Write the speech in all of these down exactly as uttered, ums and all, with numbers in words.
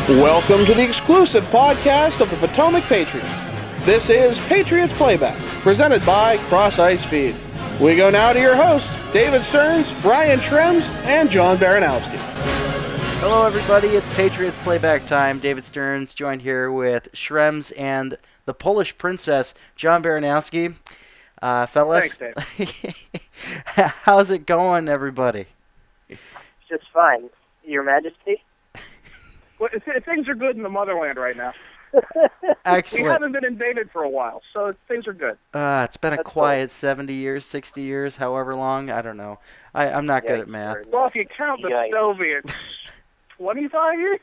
Welcome to the exclusive podcast of the Potomac Patriots. This is Patriots Playback, presented by Cross Ice Feed. We go now to your hosts, David Stearns, Brian Trems, and John Baranowski. Hello, everybody. It's Patriots Playback time. David Stearns joined here with Shrems and the Polish Princess, John Baranowski. Uh, fellas, Thanks, Dave. How's it going, everybody? Just fine. Your Majesty? Well, th- things are good in the motherland right now. Excellent. We haven't been invaded for a while, so things are good. Uh, it's been a That's quiet seventy years, sixty years, however long. I don't know. I, I'm not good Yikes, at math. Bird. Well, if you count the Yikes. Soviets, twenty-five years?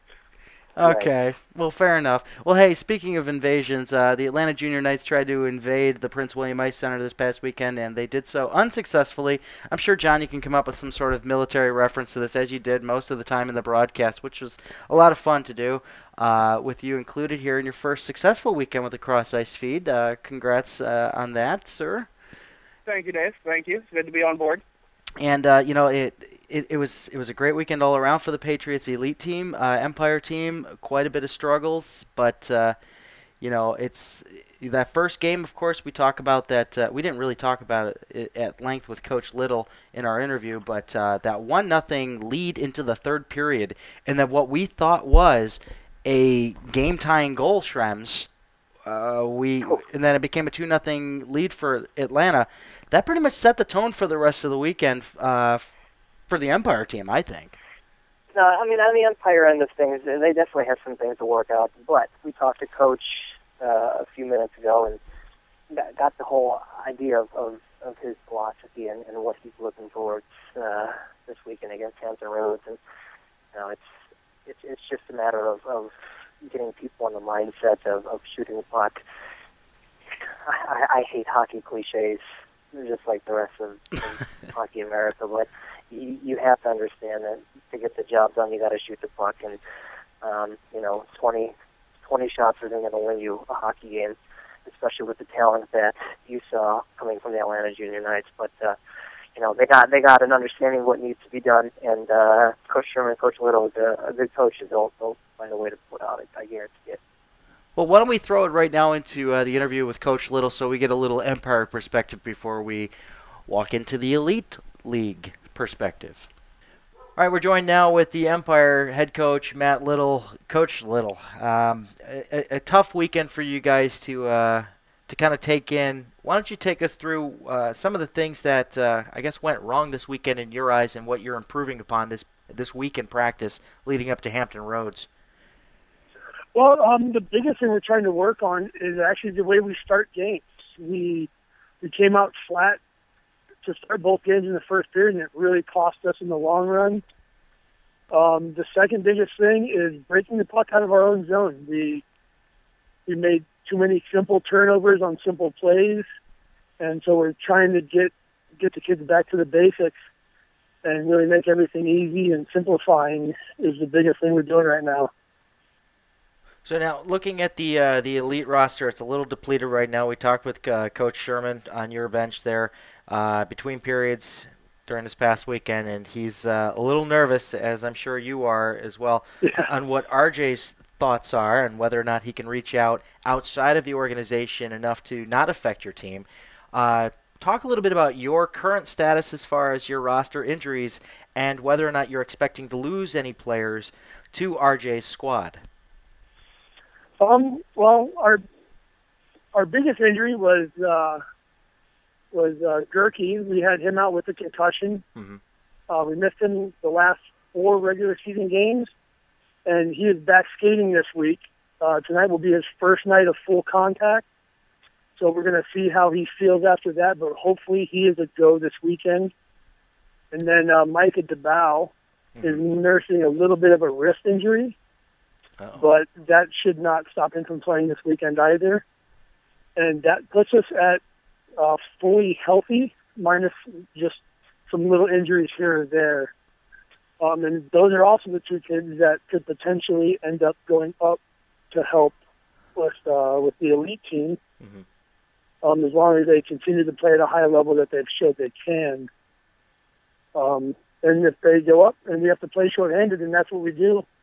Okay, well, fair enough. Well, hey, speaking of invasions, uh, the Atlanta Junior Knights tried to invade the Prince William Ice Center this past weekend, and they did so unsuccessfully. I'm sure, John, you can come up with some sort of military reference to this, as you did most of the time in the broadcast, which was a lot of fun to do, uh, with you included here in your first successful weekend with the Cross Ice Feed. Uh, congrats uh, on that, sir. Thank you, Dave. Thank you. It's good to be on board. And uh, you know, it, it it was it was a great weekend all around for the Patriots elite team, uh, Empire team. Quite a bit of struggles, but uh, you know, it's that first game. Of course, we talk about that. Uh, we didn't really talk about it at length with Coach Little in our interview, but uh, that one nothing lead into the third period, and then what we thought was a game tying goal, Shrems. Uh, we and then it became a two nothing lead for Atlanta. That pretty much set the tone for the rest of the weekend uh, for the Empire team, I think. No, I mean, on the Empire end of things, they definitely have some things to work out. But we talked to Coach uh, a few minutes ago and got, got the whole idea of, of, of his philosophy and, and what he's looking towards uh, this weekend against Hampton Roads. And you know, it's it's it's just a matter of, of getting people in the mindset of, of shooting the puck. I, I, I hate hockey cliches, just like the rest of, of Hockey America, but you, you have to understand that to get the job done, you got to shoot the puck, and um, you know, twenty, twenty shots isn't going to win you a hockey game, especially with the talent that you saw coming from the Atlanta Junior Knights. But uh, you know, they got they got an understanding of what needs to be done, and uh, Coach Sherman, Coach Little is a, a good coach. They'll, they'll find a way to put out it. I guarantee it. Well, why don't we throw it right now into uh, the interview with Coach Little so we get a little Empire perspective before we walk into the Elite League perspective. All right, we're joined now with the Empire head coach, Matt Little. Coach Little, um, a, a tough weekend for you guys to uh, to kind of take in. Why don't you take us through uh, some of the things that uh, I guess went wrong this weekend in your eyes and what you're improving upon this this week in practice leading up to Hampton Roads? Well, um, the biggest thing we're trying to work on is actually the way we start games. We we came out flat to start both games in the first period, and it really cost us in the long run. Um, the second biggest thing is breaking the puck out of our own zone. We we made too many simple turnovers on simple plays, and so we're trying to get get the kids back to the basics and really make everything easy, and simplifying is the biggest thing we're doing right now. So now, looking at the uh, the elite roster, it's a little depleted right now. We talked with uh, Coach Sherman on your bench there uh, between periods during this past weekend, and he's uh, a little nervous, as I'm sure you are as well, Yeah. on what R J's thoughts are and whether or not he can reach out outside of the organization enough to not affect your team. Uh, talk a little bit about your current status as far as your roster injuries and whether or not you're expecting to lose any players to R J's squad. Um, well, our our biggest injury was uh, was uh, Gerke. We had him out with a concussion. Mm-hmm. Uh, we missed him the last four regular season games, and he is back skating this week. Uh, tonight will be his first night of full contact, so we're going to see how he feels after that, but hopefully he is a go this weekend. And then uh, Micah DeBow mm-hmm. is nursing a little bit of a wrist injury. Uh-oh. But that should not stop him from playing this weekend either. And that puts us at uh, fully healthy, minus just some little injuries here or there. Um, and those are also the two kids that could potentially end up going up to help with uh, with the elite team, mm-hmm. um, as long as they continue to play at a high level that they've showed they can. Um, and if they go up and we have to play shorthanded, then that's what we do.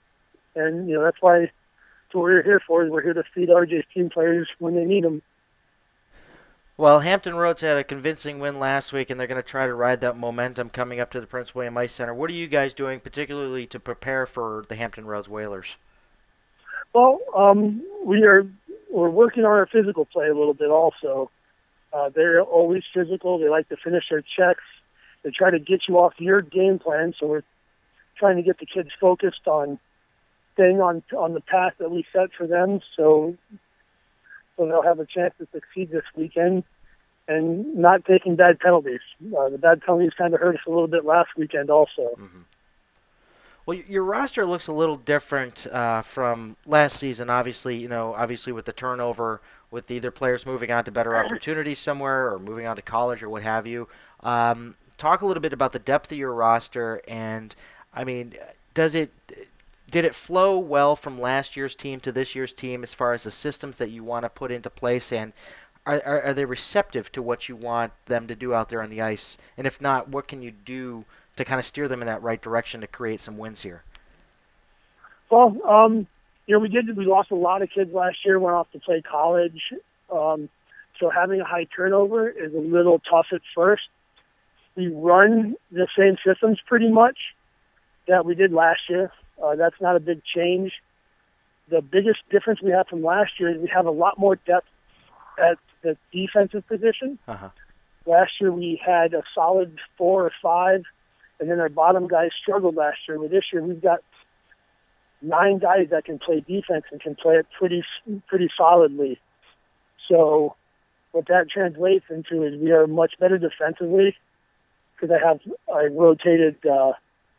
And, you know, that's why that's what we're here for. Is we're here to feed R J's team players when they need them. Well, Hampton Roads had a convincing win last week, and they're going to try to ride that momentum coming up to the Prince William Ice Center. What are you guys doing particularly to prepare for the Hampton Roads Whalers? Well, um, we are we're working on our physical play a little bit also. Uh, they're always physical. They like to finish their checks. They try to get you off your game plan, so we're trying to get the kids focused on staying on on the path that we set for them, so so they'll have a chance to succeed this weekend and not taking bad penalties. Uh, the bad penalties kind of hurt us a little bit last weekend also. Mm-hmm. Well, your roster looks a little different uh, from last season. Obviously, you know, obviously with the turnover, with either players moving on to better opportunities somewhere or moving on to college or what have you. Um, talk a little bit about the depth of your roster, and I mean, does it did it flow well from last year's team to this year's team as far as the systems that you want to put into place, and are, are are they receptive to what you want them to do out there on the ice? And if not, what can you do to kind of steer them in that right direction to create some wins here? Well, um, you know, we did. We lost a lot of kids last year, went off to play college. Um, so having a high turnover is a little tough at first. We run the same systems pretty much that we did last year. Uh, that's not a big change. The biggest difference we have from last year is we have a lot more depth at the defensive position. Uh-huh. Last year we had a solid four or five, and then our bottom guys struggled last year. But this year we've got nine guys that can play defense and can play it pretty pretty solidly. So what that translates into is we are much better defensively because I have I rotated uh,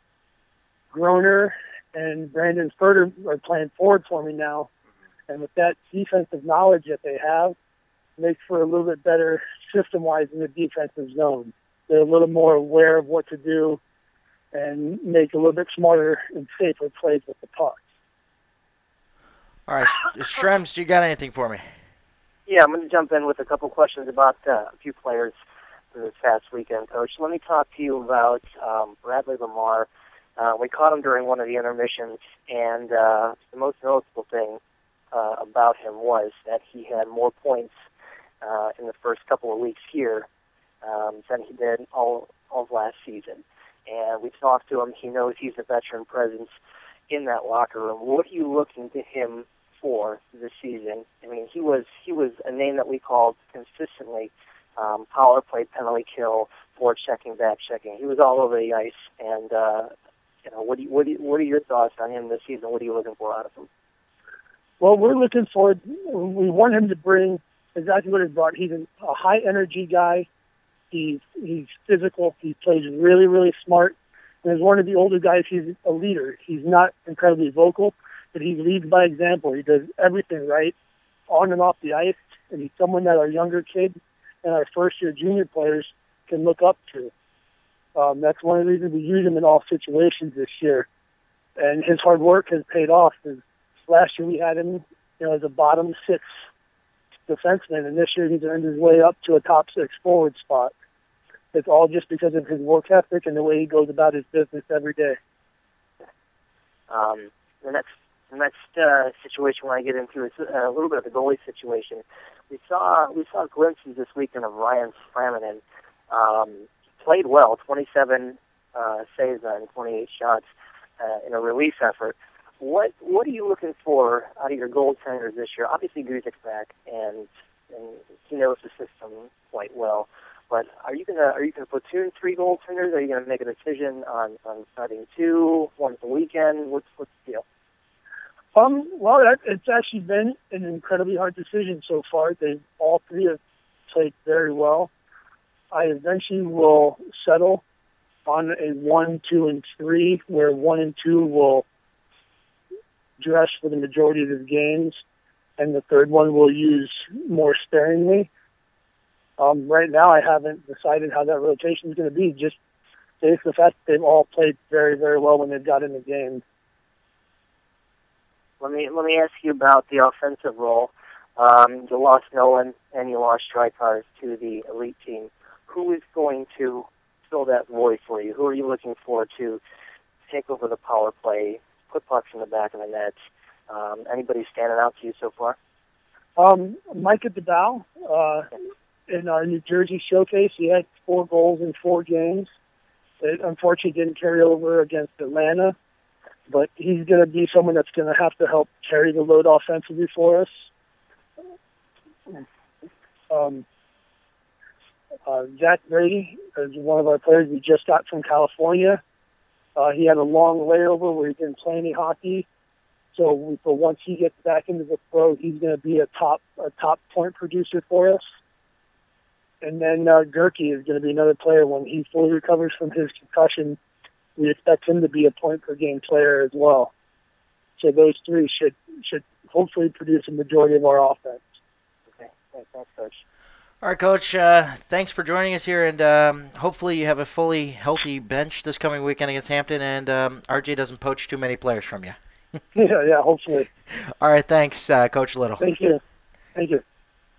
Groner and Brandon Furter are playing forward for me now. And with that defensive knowledge that they have, makes for a little bit better system-wise in the defensive zone. They're a little more aware of what to do and make a little bit smarter and safer plays with the puck. All right, Strems, you got anything for me? Yeah, I'm going to jump in with a couple questions about uh, a few players for this past weekend, Coach. Let me talk to you about um, Bradley Lamar. Uh, we caught him during one of the intermissions, and uh, the most noticeable thing uh, about him was that he had more points uh, in the first couple of weeks here um, than he did all, all of last season. And we talked to him. He knows he's a veteran presence in that locker room. What are you looking to him for this season? I mean, he was he was a name that we called consistently um, power play, penalty kill, forward checking, back checking. He was all over the ice, and uh, you know, what do you, what do you, what are your thoughts on him this season? What are you looking for out of him? Well, we're looking for. We want him to bring exactly what he brought. He's a, a high energy guy. He's he's physical. He plays really really smart. And as one of the older guys, he's a leader. He's not incredibly vocal, but he leads by example. He does everything right, on and off the ice, and he's someone that our younger kids and our first-year junior players can look up to. Um, that's one of the reasons we use him in all situations this year. And his hard work has paid off. Last year we had him, you know, as a bottom six defenseman, and this year he's earned his way up to a top six forward spot. It's all just because of his work ethic and the way he goes about his business every day. Um, the next the next uh, situation I want to get into is a little bit of the goalie situation. We saw we saw glimpses this weekend of Ryan Framinen. Um, played well, twenty-seven uh, saves on twenty-eight shots uh, in a relief effort. What what are you looking for out of your goaltenders this year? Obviously, Guzik's back, and and he knows the system quite well. But are you gonna are you gonna platoon three goaltenders? Are you gonna make a decision on, on starting two, one at the weekend? What's what's the deal? Um, well, that, it's actually been an incredibly hard decision so far. They all three have played very well. I eventually will settle on a one, two, and three, where one and two will dress for the majority of the games, and the third one will use more sparingly. Um, right now, I haven't decided how that rotation is going to be, just based on the fact that they've all played very, very well when they've got in the game. Let me let me ask you about the offensive role. Um, you lost Nolan and you lost Strykars to the elite team. Who is going to fill that void for you? Who are you looking for to take over the power play put pucks in the back of the net. Um, anybody standing out to you so far? Um, Micah Bedell, uh, in our New Jersey showcase, he had four goals in four games. It unfortunately didn't carry over against Atlanta, but he's going to be someone that's going to have to help carry the load offensively for us. Um, uh, Zach Brady is one of our players we just got from California. Uh, he had a long layover where he didn't play any hockey. So, we, but once he gets back into the pro, he's going to be a top a top point producer for us. And then uh, Gerke is going to be another player when he fully recovers from his concussion. We expect him to be a point per game player as well. So those three should should hopefully produce a majority of our offense. Okay, thanks, thanks Coach. All right, Coach, uh, thanks for joining us here, and um, hopefully you have a fully healthy bench this coming weekend against Hampton, and um, R J doesn't poach too many players from you. yeah, yeah, hopefully. All right, thanks, uh, Coach Little. Thank you. Thank you.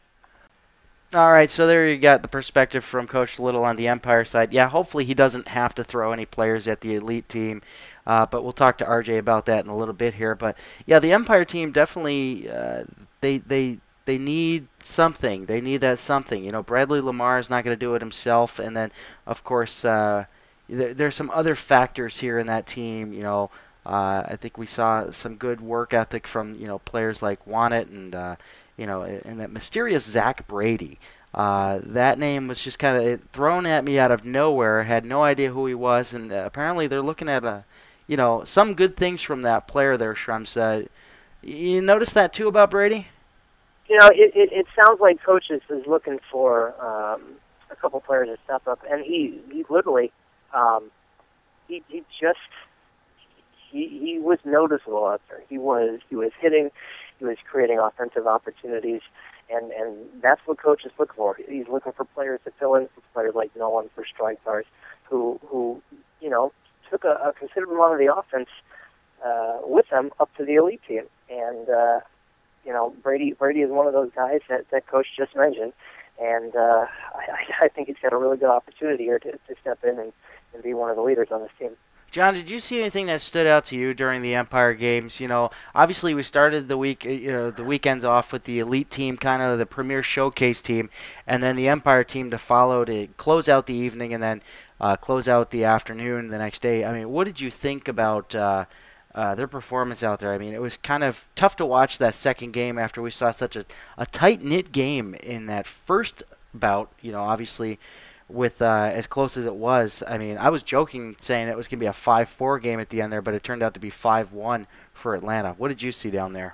All right, so there you got the perspective from Coach Little on the Empire side. Yeah, hopefully he doesn't have to throw any players at the elite team, uh, but we'll talk to R J about that in a little bit here. But yeah, the Empire team definitely uh, they they they need something. They need that something. You know, Bradley Lamar is not going to do it himself, and then of course uh, there, there's some other factors here in that team. You know, uh, I think we saw some good work ethic from you know players like Wannett and. Uh, You know, and that mysterious Zach Brady. Uh, that name was just kind of thrown at me out of nowhere. Had no idea who he was, and uh, apparently they're looking at a, you know, some good things from that player there. Shrems, uh, you notice that too about Brady? You know, it it, it sounds like Coach is, is looking for um, a couple players to step up, and he he literally, um, he he just he he was noticeable out there. He was he was hitting. He was creating offensive opportunities, and, and that's what Coach is looking for. He's looking for players to fill in for players like Nolan for strike bars, who, who you know, took a, a considerable amount of the offense uh, with them up to the elite team. And, uh, you know, Brady Brady is one of those guys that, that Coach just mentioned, and uh, I, I think he's got a really good opportunity here to, to step in and, and be one of the leaders on this team. John, did you see anything that stood out to you during the Empire games? You know, obviously we started the week, you know, the weekends off with the elite team, kind of the premier showcase team, and then the Empire team to follow to close out the evening and then uh, close out the afternoon the next day. I mean, what did you think about uh, uh, their performance out there? I mean, it was kind of tough to watch that second game after we saw such a, a tight-knit game in that first bout, you know, obviously with uh, as close as it was. I mean, I was joking saying it was going to be a five four game at the end there, but it turned out to be five one for Atlanta. What did you see down there?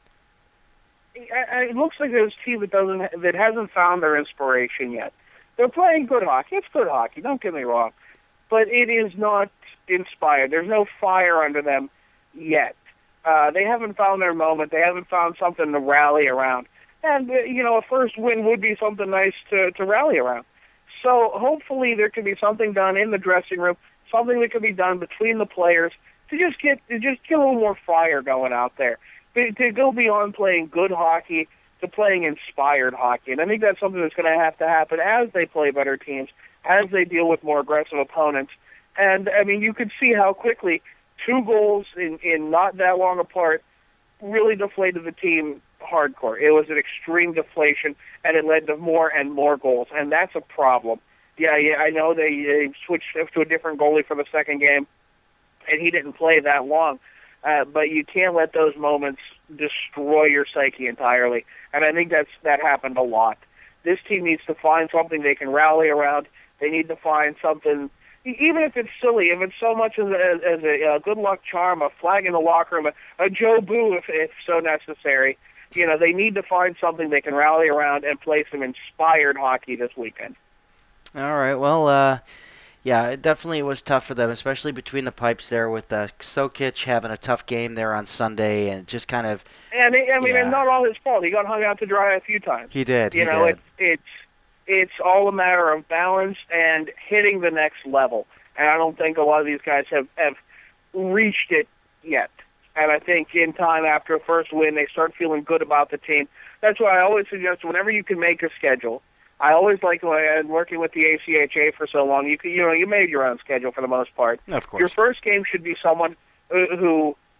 It looks like there's a team that doesn't that hasn't found their inspiration yet. They're playing good hockey. It's good hockey, don't get me wrong. But it is not inspired. There's no fire under them yet. Uh, they haven't found their moment. They haven't found something to rally around. And, uh, you know, a first win would be something nice to, to rally around. So hopefully there can be something done in the dressing room, something that can be done between the players to just get to just get a little more fire going out there, to, to go beyond playing good hockey to playing inspired hockey. And I think that's something that's going to have to happen as they play better teams, as they deal with more aggressive opponents. And, I mean, you could see how quickly two goals in, in not that long apart really deflated the team hardcore. It was an extreme deflation, and it led to more and more goals, and that's a problem. Yeah, yeah, I know they, they switched to a different goalie for the second game, and he didn't play that long, uh, but you can't let those moments destroy your psyche entirely, and I think that's that happened a lot. This team needs to find something they can rally around. They need to find something, even if it's silly, if it's so much as a, as a, a good luck charm, a flag in the locker room, a, a Joe Boo if, if so necessary. You know, they need to find something they can rally around and play some inspired hockey this weekend. All right, well, uh, yeah, it definitely was tough for them, especially between the pipes there with uh, Sokic having a tough game there on Sunday and just kind of... And I mean, yeah. it's not all his fault. He got hung out to dry a few times. He did, You he know, did. It's, it's, it's all a matter of balance and hitting the next level. And I don't think a lot of these guys have, have reached it yet. And I think in time after a first win, they start feeling good about the team. That's why I always suggest whenever you can make a schedule. I always like when working with the A C H A for so long. You can, you know, you made your own schedule for the most part. Of course. Your first game should be someone who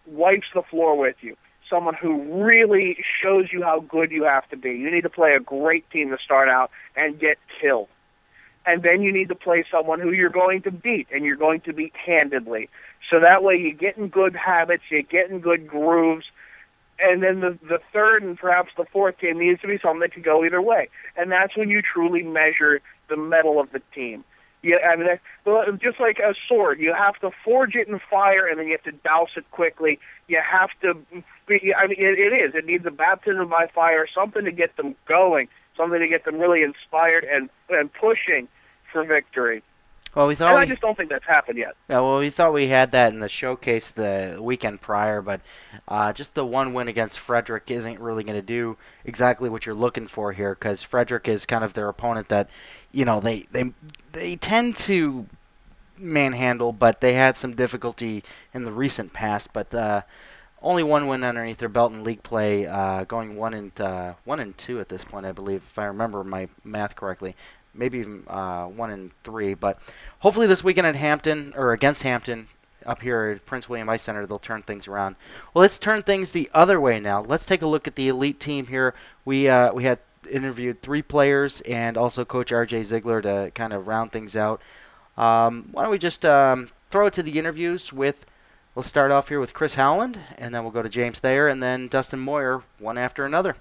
wipes the floor with you, someone who really shows you how good you have to be. You need to play a great team to start out and get killed. And then you need to play someone who you're going to beat, and you're going to beat handedly. So that way you get in good habits, you get in good grooves, and then the, the third and perhaps the fourth game needs to be something that can go either way. And that's when you truly measure the mettle of the team. Yeah, I mean, that, just like a sword, you have to forge it in fire, and then you have to douse it quickly. You have to be, I mean, it, it is. It needs a baptism by fire, something to get them going, something to get them really inspired and, and pushing for victory. Well, we thought and we, I just don't think that's happened yet. Yeah, well, we thought we had that in the showcase the weekend prior, but uh, just the one win against Frederick isn't really going to do exactly what you're looking for here, because Frederick is kind of their opponent that, you know, they they they tend to manhandle, but they had some difficulty in the recent past. But uh, only one win underneath their belt in league play, uh, going one and uh, one and two at this point, I believe, if I remember my math correctly. Maybe even uh, one and three, but hopefully this weekend at Hampton, or against Hampton, up here at Prince William Ice Center, they'll turn things around. Well, let's turn things the other way now. Let's take a look at the elite team here. We uh, we had interviewed three players and also Coach R J Ziegler to kind of round things out. Um, why don't we just um, throw it to the interviews with, we'll start off here with Chris Howland, and then we'll go to James Thayer, and then Dustin Moyer, one after another.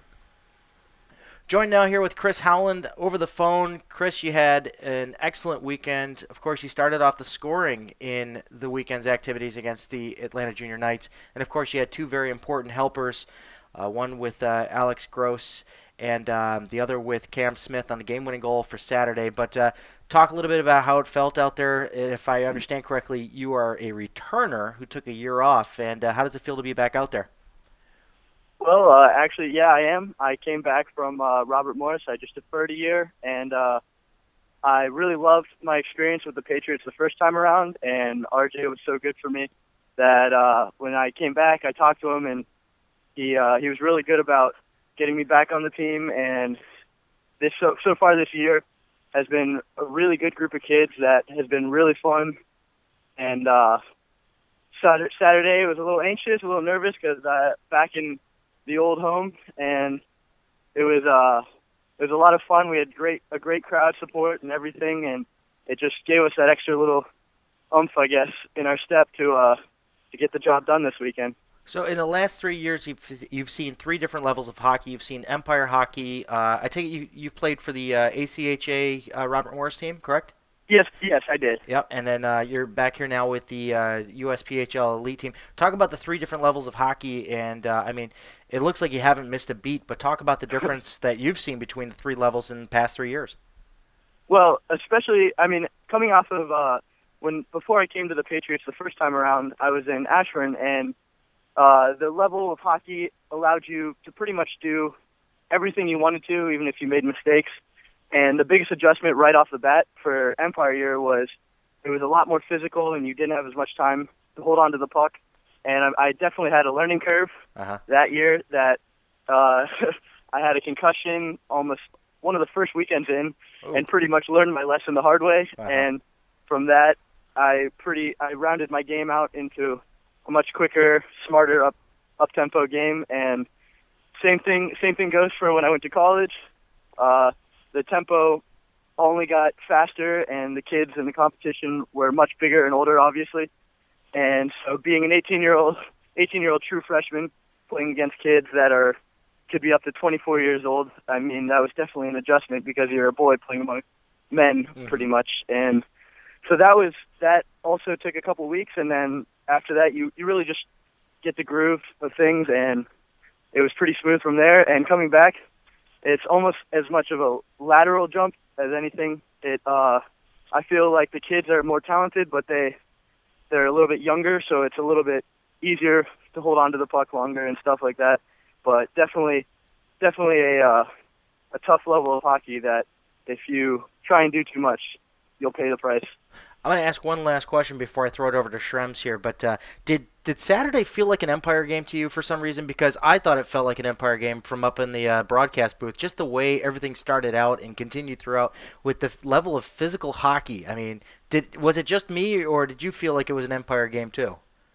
Joined now here with Chris Howland over the phone. Chris, you had an excellent weekend. Of course, you started off the scoring in the weekend's activities against the Atlanta Junior Knights. And, of course, you had two very important helpers, uh, one with uh, Alex Gross and um, the other with Cam Smith on the game-winning goal for Saturday. But uh, talk a little bit about how it felt out there. If I understand correctly, you are a returner who took a year off. And uh, how does it feel to be back out there? Well, uh, actually, yeah, I am. I came back from uh, Robert Morris. I just deferred a year, and uh, I really loved my experience with the Patriots the first time around, and R J was so good for me that uh, when I came back, I talked to him, and he uh, he was really good about getting me back on the team, and this so, so far this year has been a really good group of kids that has been really fun, and uh, Saturday was a little anxious, a little nervous because uh, back in the old home, and it was uh it was a lot of fun. We had great a great crowd support and everything, and it just gave us that extra little oomph, I guess, in our step to uh to get the job done this weekend. So in the last three years, you've you've seen three different levels of hockey. You've seen Empire hockey. Uh, I take it you you played for the uh, A C H A uh, Robert Morris team, correct? Yes, yes, I did. Yep, and then uh, you're back here now with the uh, U S P H L Elite team. Talk about the three different levels of hockey, and uh, I mean, it looks like you haven't missed a beat, but talk about the difference that you've seen between the three levels in the past three years. Well, especially, I mean, coming off of uh, when before I came to the Patriots the first time around, I was in Ashburn, and uh, the level of hockey allowed you to pretty much do everything you wanted to, even if you made mistakes. And the biggest adjustment right off the bat for Empire year was it was a lot more physical, and you didn't have as much time to hold on to the puck. And I, I definitely had a learning curve uh-huh. that year that uh, I had a concussion almost one of the first weekends in, Ooh. and pretty much learned my lesson the hard way. Uh-huh. And from that, I pretty I rounded my game out into a much quicker, smarter, up up tempo game. And same thing same thing goes for when I went to college. Uh, The tempo only got faster, and the kids in the competition were much bigger and older, obviously. And so being an eighteen-year-old, eighteen-year-old true freshman playing against kids that are could be up to twenty-four years old, I mean, that was definitely an adjustment because you're a boy playing among men, mm-hmm. pretty much. And so that was that. Also took a couple weeks, and then after that, you you really just get the groove of things, and it was pretty smooth from there. And coming back, it's almost as much of a lateral jump as anything. It, uh, I feel like the kids are more talented, but they, they're a little bit younger, so it's a little bit easier to hold on to the puck longer and stuff like that. But definitely, definitely a, uh, a tough level of hockey that if you try and do too much, you'll pay the price. I'm going to ask one last question before I throw it over to Shrems here, but uh, did did Saturday feel like an Empire game to you for some reason? Because I thought it felt like an Empire game from up in the uh, broadcast booth, just the way everything started out and continued throughout with the f- level of physical hockey. I mean, did was it just me, or did you feel like it was an Empire game too?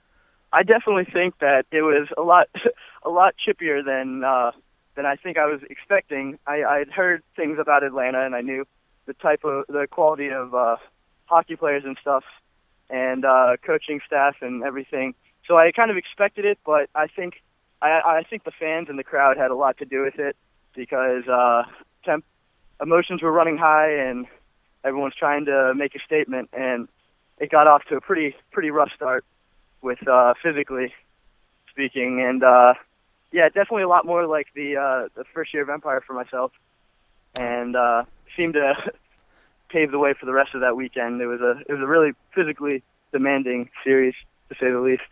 I definitely think that it was a lot, a lot chippier than uh, than I think I was expecting. I I'd heard things about Atlanta, and I knew the type of the quality of uh, hockey players and stuff, and uh, coaching staff and everything. So I kind of expected it, but I think I, I think the fans and the crowd had a lot to do with it because uh, temp emotions were running high and everyone's trying to make a statement, and it got off to a pretty pretty rough start with uh, physically speaking, and uh, yeah, definitely a lot more like the uh, the first year of Empire for myself, and uh, seemed to pave the way for the rest of that weekend. It was a it was a really physically demanding series, to say the least.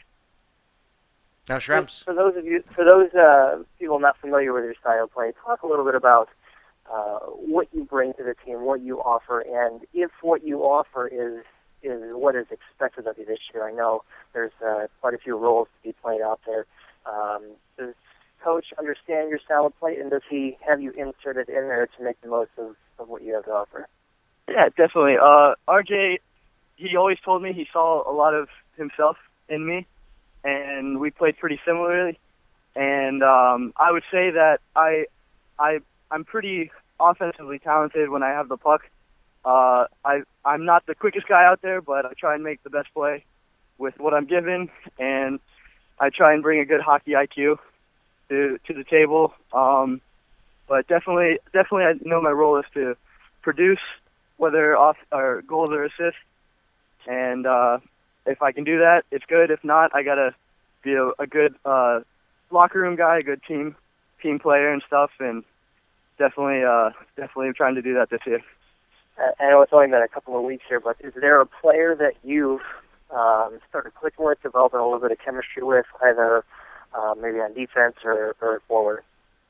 Now, Shrems. For those of you, for those uh, people not familiar with your style of play, talk a little bit about uh, what you bring to the team, what you offer, and if what you offer is is what is expected of you this year. I know there's uh, quite a few roles to be played out there. Um, does Coach understand your style of play, and does he have you inserted in there to make the most of, of what you have to offer? Yeah, definitely. Uh, R J, he always told me he saw a lot of himself in me, and we played pretty similarly. And um, I would say that I, I, I'm pretty offensively talented when I have the puck. Uh, I, I'm not the quickest guy out there, but I try and make the best play with what I'm given, and I try and bring a good hockey I Q to to the table. Um, but definitely, definitely, I know my role is to produce, whether off or goals or assists, and uh, if I can do that, it's good. If not, I gotta be a, a good uh, locker room guy, a good team team player and stuff, and definitely, uh, definitely trying to do that this year. I know it's only been a couple of weeks here, but is there a player that you've um, started clicking with, developing a little bit of chemistry with, either uh, maybe on defense or, or forward?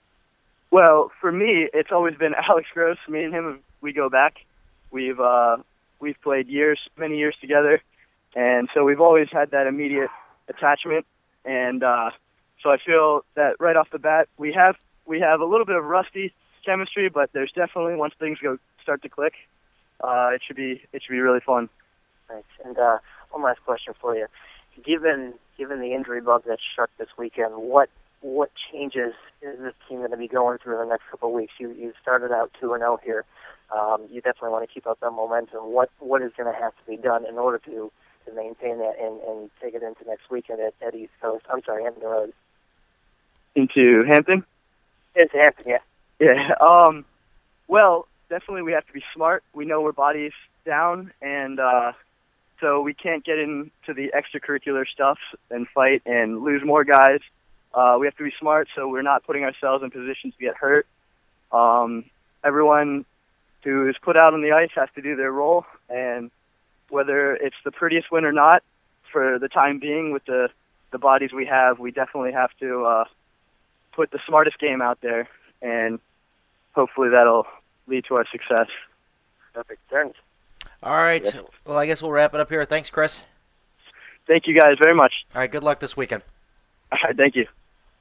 Well, for me, it's always been Alex Gross. Me and him, we go back. We've uh, we've played years, many years together, and so we've always had that immediate attachment. And uh, so I feel that right off the bat, we have we have a little bit of rusty chemistry, but there's definitely, once things go start to click, uh, it should be it should be really fun. Thanks. And uh, one last question for you: given given the injury bug that struck this weekend, what what changes is this team going to be going through in the next couple of weeks? You you started out two and zero here. Um, you definitely want to keep up that momentum. What what is going to have to be done in order to, to maintain that and, and take it into next weekend at, at East Coast? I'm sorry, Hampton Road. Into Hampton? Into Hampton, yeah. Yeah. Um. Well, definitely we have to be smart. We know we're bodies down, and uh, so we can't get into the extracurricular stuff and fight and lose more guys. Uh, we have to be smart so we're not putting ourselves in positions to get hurt. Um, everyone who is put out on the ice has to do their role, and whether it's the prettiest win or not, for the time being with the, the bodies we have, we definitely have to uh, put the smartest game out there, and hopefully that'll lead to our success. Perfect. Turns. All right. Yeah. Well, I guess we'll wrap it up here. Thanks, Chris. Thank you guys very much. All right. Good luck this weekend. All right. Thank you.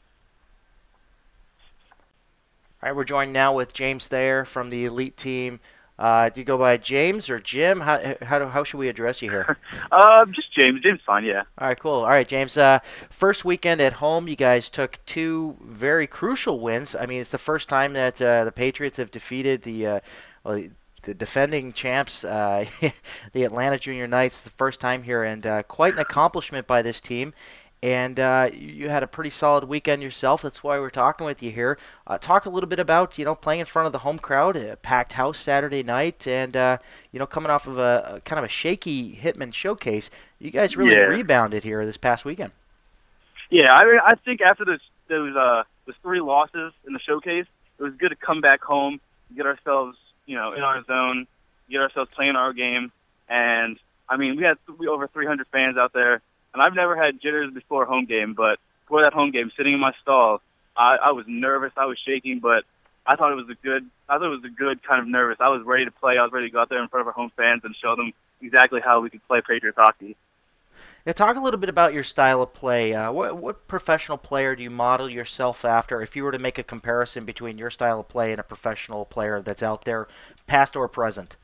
All right. We're joined now with James Thayer from the Elite team. Uh, do you go by James or Jim? How how do, how should we address you here? uh, just James. James, fine. Yeah. All right. Cool. All right, James. Uh, first weekend at home, you guys took two very crucial wins. I mean, it's the first time that uh, the Patriots have defeated the uh, well, the defending champs, uh, the Atlanta Junior Knights, the first time here, and uh, quite an accomplishment by this team. And uh, you had a pretty solid weekend yourself. That's why we're talking with you here. Uh, talk a little bit about, you know, playing in front of the home crowd, a packed house Saturday night, and, uh, you know, coming off of a, a kind of a shaky Hitman showcase. You guys really yeah. rebounded here this past weekend. Yeah, I mean, I think after those those, uh, those three losses in the showcase, it was good to come back home, get ourselves, you know, in our zone, get ourselves playing our game. And, I mean, we had th- over three hundred fans out there. And I've never had jitters before a home game, but before that home game, sitting in my stall, I, I was nervous, I was shaking, but I thought it was a good, I thought it was a good kind of nervous. I was ready to play. I was ready to go out there in front of our home fans and show them exactly how we could play Patriots hockey. Yeah, talk a little bit about your style of play. Uh, what what professional player do you model yourself after? If you were to make a comparison between your style of play and a professional player that's out there, past or present.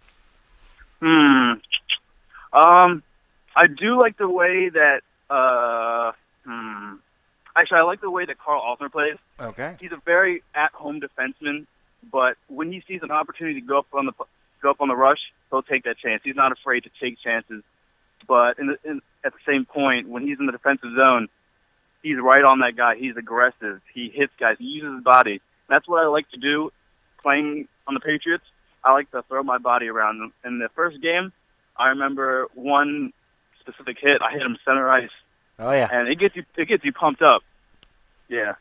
Hmm. Um. I do like the way that uh, Hmm. Actually, I like the way that Carl Alsner plays. Okay. He's a very at-home defenseman, but when he sees an opportunity to go up on the go up on the rush, he'll take that chance. He's not afraid to take chances. But in the, in, at the same point, when he's in the defensive zone, he's right on that guy. He's aggressive. He hits guys. He uses his body. That's what I like to do playing on the Patriots. I like to throw my body around. In the first game, I remember one specific hit. I hit him center ice. Oh yeah. And it gets you it gets you pumped up. Yeah.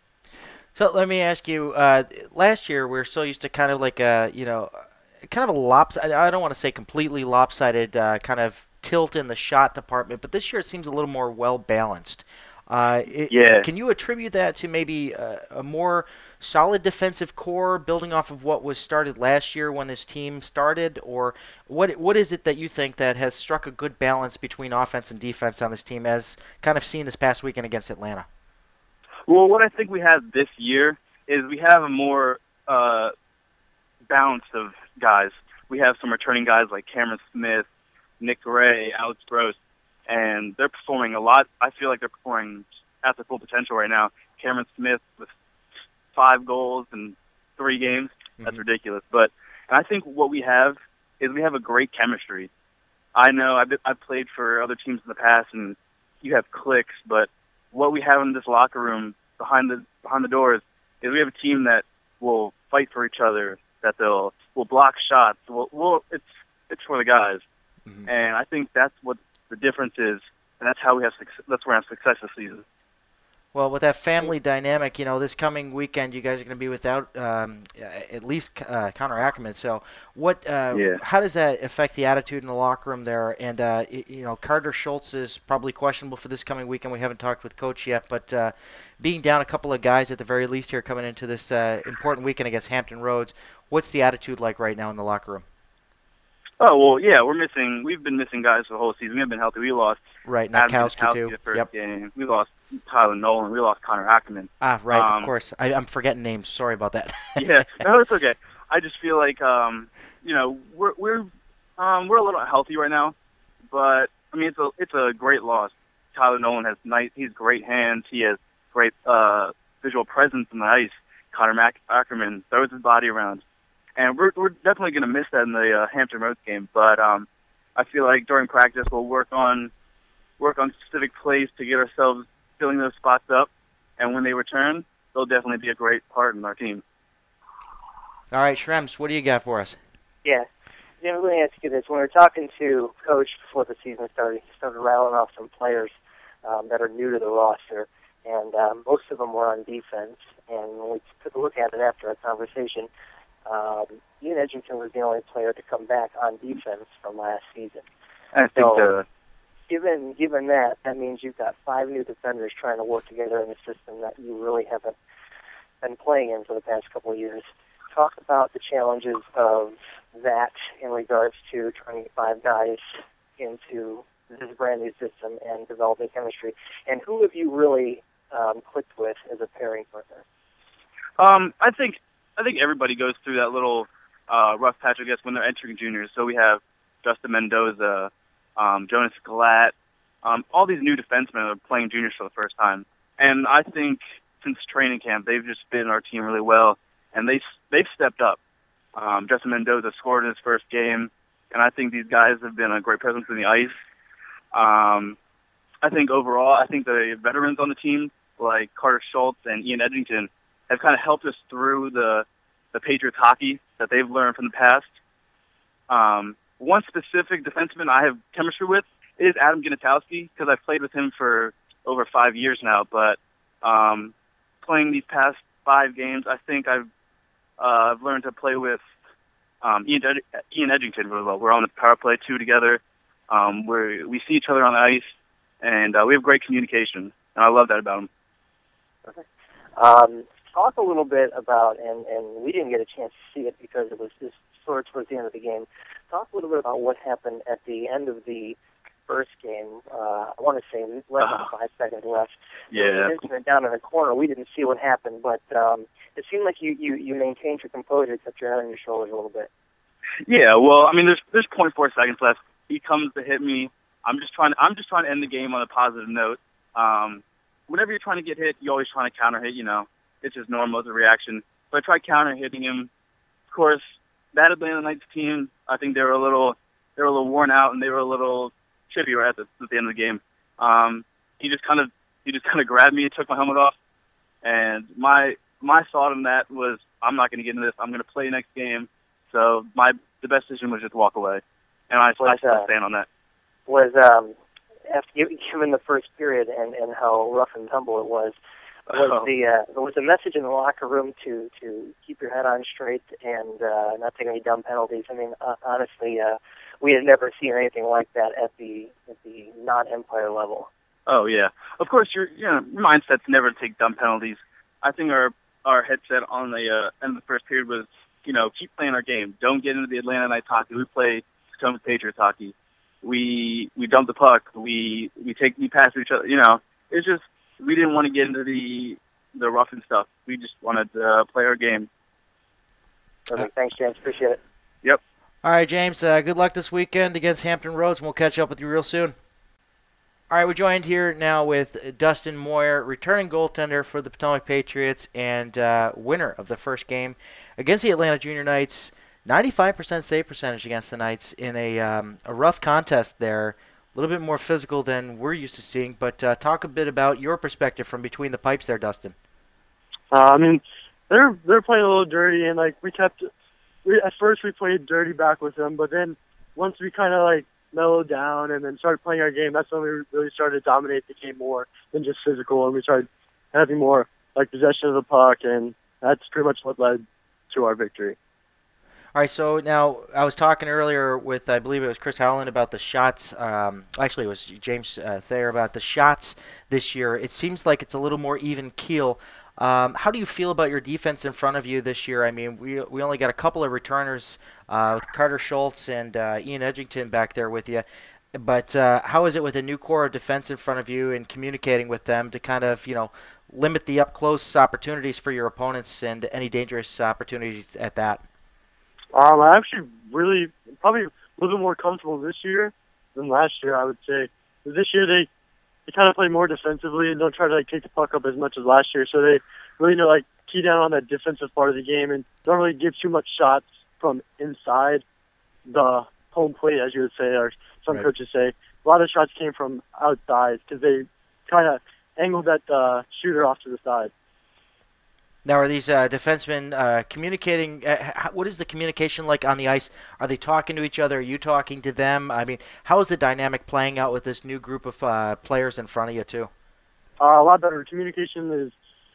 So let me ask you, uh, last year we were so used to kind of like a, you know, kind of a lopsided, I don't want to say completely lopsided uh, kind of tilt in the shot department, but this year it seems a little more well-balanced. Uh, it, yeah. Can you attribute that to maybe a, a more solid defensive core building off of what was started last year when this team started? Or what what is it that you think that has struck a good balance between offense and defense on this team as kind of seen this past weekend against Atlanta? Well, what I think we have this year is we have a more uh, balance of guys. We have some returning guys like Cameron Smith, Nick Gray, Alex Gross, and they're performing a lot. I feel like they're performing at their full potential right now. Cameron Smith with five goals in three games, that's mm-hmm. ridiculous. But and I think what we have is we have a great chemistry. I know I've, been, I've played for other teams in the past, and you have cliques, but what we have in this locker room behind the behind the doors is we have a team that will fight for each other, that they'll will block shots. We'll, we'll, it's it's for the guys, mm-hmm. and I think that's what the difference is, and that's how we have success, that's where we have success this season. Well, with that family dynamic, you know, this coming weekend you guys are going to be without um, at least uh, Connor Ackerman. So, what? Uh, yeah. How does that affect the attitude in the locker room there? And uh, you know, Carter Schultz is probably questionable for this coming weekend. We haven't talked with Coach yet, but uh, being down a couple of guys at the very least here coming into this uh, important weekend against Hampton Roads, what's the attitude like right now in the locker room? Oh, well, yeah, we're missing. We've been missing guys for the whole season. We haven't been healthy. We lost right, Adam Nitkowski too. The first yep. game. We lost Tyler Nolan. We lost Connor Ackerman. Ah, right, um, of course. I, I'm forgetting names. Sorry about that. yeah, no, it's okay. I just feel like, um, you know, we're we're um, we're a little healthy right now, but I mean, it's a it's a great loss. Tyler Nolan has nice. He's great hands. He has great uh, visual presence on the ice. Connor Mac- Ackerman throws his body around. And we're we're definitely going to miss that in the uh, Hampton Roads game. But um, I feel like during practice we'll work on work on specific plays to get ourselves filling those spots up. And when they return, they'll definitely be a great part in our team. All right, Shrems, what do you got for us? Yeah. Jim, let me ask you this. When we were talking to Coach before the season started, he started rattling off some players um, that are new to the roster. And um, most of them were on defense. And when we took a look at it after our conversation, Um, Ian Edgington was the only player to come back on defense from last season. I think so, the... given given that, that means you've got five new defenders trying to work together in a system that you really haven't been playing in for the past couple of years. Talk about the challenges of that in regards to trying to get five guys into this brand new system and developing chemistry. And who have you really um, clicked with as a pairing partner? Um, I think. I think everybody goes through that little uh, rough patch, I guess, when they're entering juniors. So we have Justin Mendoza, um, Jonas Galat, um, all these new defensemen are playing juniors for the first time. And I think since training camp, they've just been our team really well, and they, they've stepped up. Um, Justin Mendoza scored in his first game, and I think these guys have been a great presence in the ice. Um, I think overall, I think the veterans on the team, like Carter Schultz and Ian Edgington, have kind of helped us through the the Patriots hockey that they've learned from the past. Um, one specific defenseman I have chemistry with is Adam Ginatowski, because I've played with him for over five years now. But um, playing these past five games, I think I've uh, I've learned to play with um, Ian, Ed- Ian Edgington really well. We're on the power play two together. Um, we we see each other on the ice, and uh, we have great communication, and I love that about him. Okay. Um, Talk a little bit about, and, and we didn't get a chance to see it because it was just sort of towards the end of the game. Talk a little bit about what happened at the end of the first game. Uh, I want to say less than five seconds left. Yeah. Incident down in the corner. We didn't see what happened, but um, it seemed like you, you, you maintained your composure, kept your head on your shoulders a little bit. Yeah. Well, I mean, there's there's point four seconds left. He comes to hit me. I'm just trying. I'm just trying to end the game on a positive note. Um, whenever you're trying to get hit, you're always trying to counter hit. You know, it's just normal as a reaction. But I tried counter hitting him. Of course, that Atlanta Knights team, I think they were a little, they were a little worn out and they were a little chippy right at the, at the end of the game. Um, he just kind of, he just kind of grabbed me and took my helmet off. And my my thought on that was, I'm not going to get into this. I'm going to play next game. So my the best decision was just walk away, and I, was, I still uh, stand on that. Was um, after you, given the first period and, and how rough and tumble it was, was Oh. the uh, was the message in the locker room to, to keep your head on straight and uh, not take any dumb penalties? I mean, uh, honestly, uh, we had never seen anything like that at the at the non-Empire level. Oh yeah, of course your you know, your mindset's never to take dumb penalties. I think our our headset on the uh, end of the first period was, you know, keep playing our game. Don't get into the Atlanta Knights hockey. We play Potomac Patriots hockey. We we dump the puck. We we take we pass each other. You know, it's just we didn't want to get into the the rough and stuff. We just wanted to uh, play our game. Perfect. Thanks, James. Appreciate it. Yep. All right, James, uh, good luck this weekend against Hampton Roads, and we'll catch up with you real soon. All right, we're joined here now with Dustin Moyer, returning goaltender for the Potomac Patriots and uh, winner of the first game against the Atlanta Junior Knights. ninety-five percent save percentage against the Knights in a um, a rough contest there, a little bit more physical than we're used to seeing. But uh, talk a bit about your perspective from between the pipes there, Dustin. Uh, I mean, they're they're playing a little dirty, and like we kept. We, at first, we played dirty back with them, but then once we kind of like mellowed down and then started playing our game, that's when we really started to dominate the game more than just physical, and we started having more like possession of the puck, and that's pretty much what led to our victory. All right, so now I was talking earlier with, I believe it was Chris Howland about the shots. Um, actually, it was James uh, Thayer about the shots this year. It seems like it's a little more even keel. Um, how do you feel about your defense in front of you this year? I mean, we we only got a couple of returners uh, with Carter Schultz and uh, Ian Edgington back there with you. But uh, how is it with a new core of defense in front of you and communicating with them to kind of, you know, limit the up-close opportunities for your opponents and any dangerous opportunities at that? Um, I actually really probably a little bit more comfortable this year than last year, I would say. This year they they kind of play more defensively and don't try to like take the puck up as much as last year. So they really know like key down on that defensive part of the game and don't really give too much shots from inside the home plate, as you would say, or some Right. coaches say. A lot of shots came from outside because they kind of angled that uh, shooter off to the side. Now, are these uh, defensemen uh, communicating? Uh, how, what is the communication like on the ice? Are they talking to each other? Are you talking to them? I mean, how is the dynamic playing out with this new group of uh, players in front of you, too? Uh, a lot better. Communication is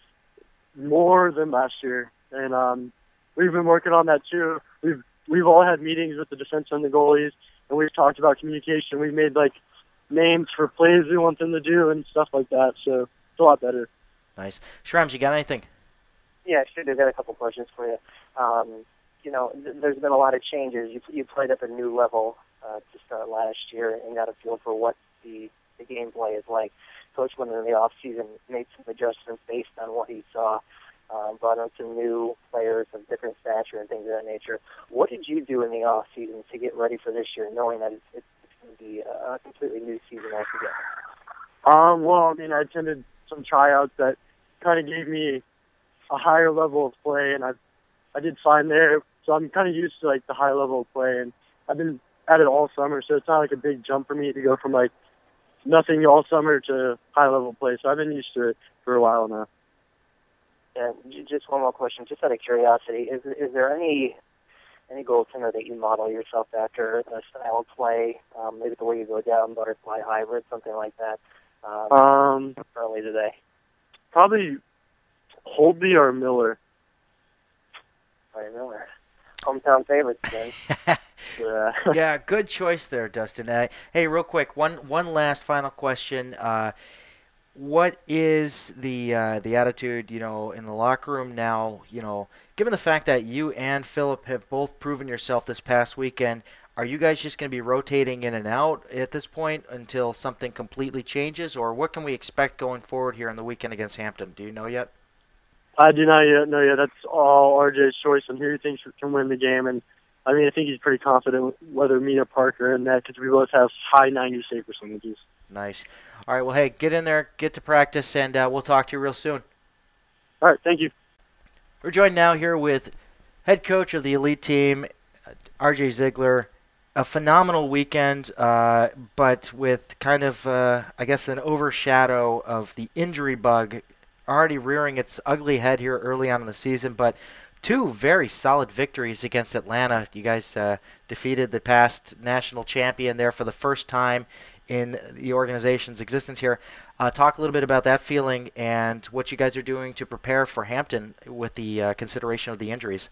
more than last year, and um, we've been working on that too. We've we've all had meetings with the defense and the goalies, and we've talked about communication. We've made like names for plays we want them to do and stuff like that. So it's a lot better. Nice. Shrems, you got anything? Yeah, sure. I've got a couple questions for you. Um, you know, th- there's been a lot of changes. You, you played at a new level uh, to start last year and got a feel for what the, the gameplay is like. Coach went in the off season, made some adjustments based on what he saw, um, brought in some new players of different stature and things of that nature. What did you do in the off season to get ready for this year, knowing that it's, it's, it's going to be a completely new season altogether? Um, well, I mean, I attended some tryouts that kind of gave me a higher level of play, and I I did fine there. So I'm kind of used to like the high level of play, and I've been at it all summer. So it's not like a big jump for me to go from like nothing all summer to high level play. So I've been used to it for a while now. And j- just one more question, just out of curiosity, is is there any any goaltender that you model yourself after, a style of play, um, maybe the way you go down, butterfly hybrid, something like that, um, Um, early today? probably Holtby or Miller. Ryan Miller, hometown favorites, then. Yeah. Yeah, good choice there, Dustin. Uh, hey, real quick, one one last final question. Uh, what is the uh, the attitude, you know, in the locker room now? You know, given the fact that you and Philip have both proven yourself this past weekend, are you guys just going to be rotating in and out at this point until something completely changes, or what can we expect going forward here on the weekend against Hampton? Do you know yet? I do not yet know yet. That's all R J's choice on who he thinks can win the game, and I mean, I think he's pretty confident whether me or Parker in that because we both have high ninety save percentages. Nice. All right, well, hey, get in there, get to practice, and uh, we'll talk to you real soon. All right, thank you. We're joined now here with head coach of the Elite team, R J Ziegler. A phenomenal weekend, uh, but with kind of, uh, I guess, an overshadow of the injury bug already rearing its ugly head here early on in the season. But two very solid victories against Atlanta. You guys uh, defeated the past national champion there for the first time in the organization's existence here. Uh, talk a little bit about that feeling and what you guys are doing to prepare for Hampton with the uh, consideration of the injuries.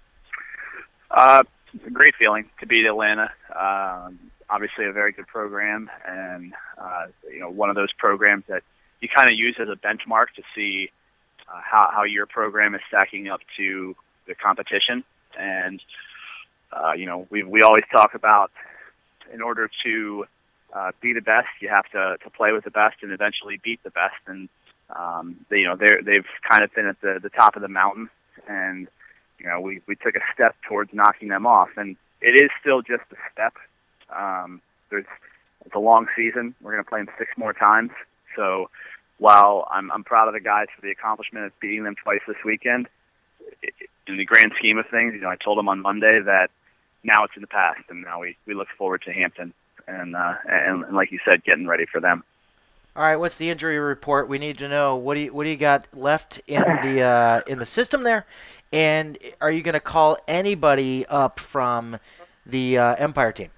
Uh, it's a great feeling to beat Atlanta. Um, obviously a very good program, and uh, you know, one of those programs that you kind of use as a benchmark to see uh, how, how your program is stacking up to the competition. And uh, you know, we we always talk about in order to uh, be the best, you have to, to play with the best and eventually beat the best. And um, they, you know, they're they've kind of been at the, the top of the mountain, and you know, we, we took a step towards knocking them off, and it is still just a step. Um, there's it's a long season. We're going to play them six more times. So while I'm I'm proud of the guys for the accomplishment of beating them twice this weekend, it, in the grand scheme of things, you know, I told them on Monday that now it's in the past, and now we, we look forward to Hampton, and, uh, and and like you said, getting ready for them. All right, what's the injury report? We need to know what do you what do you got left in the uh, in the system there, and are you going to call anybody up from the uh, Empire team?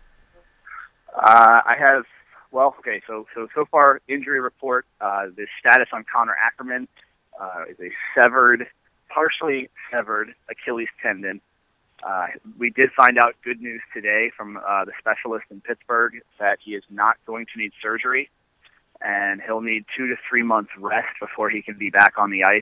Uh, I have well, okay. So so so far, injury report. Uh, the status on Connor Ackerman uh, is a severed, partially severed Achilles tendon. Uh, we did find out good news today from uh, the specialist in Pittsburgh that he is not going to need surgery, and he'll need two to three months rest before he can be back on the ice.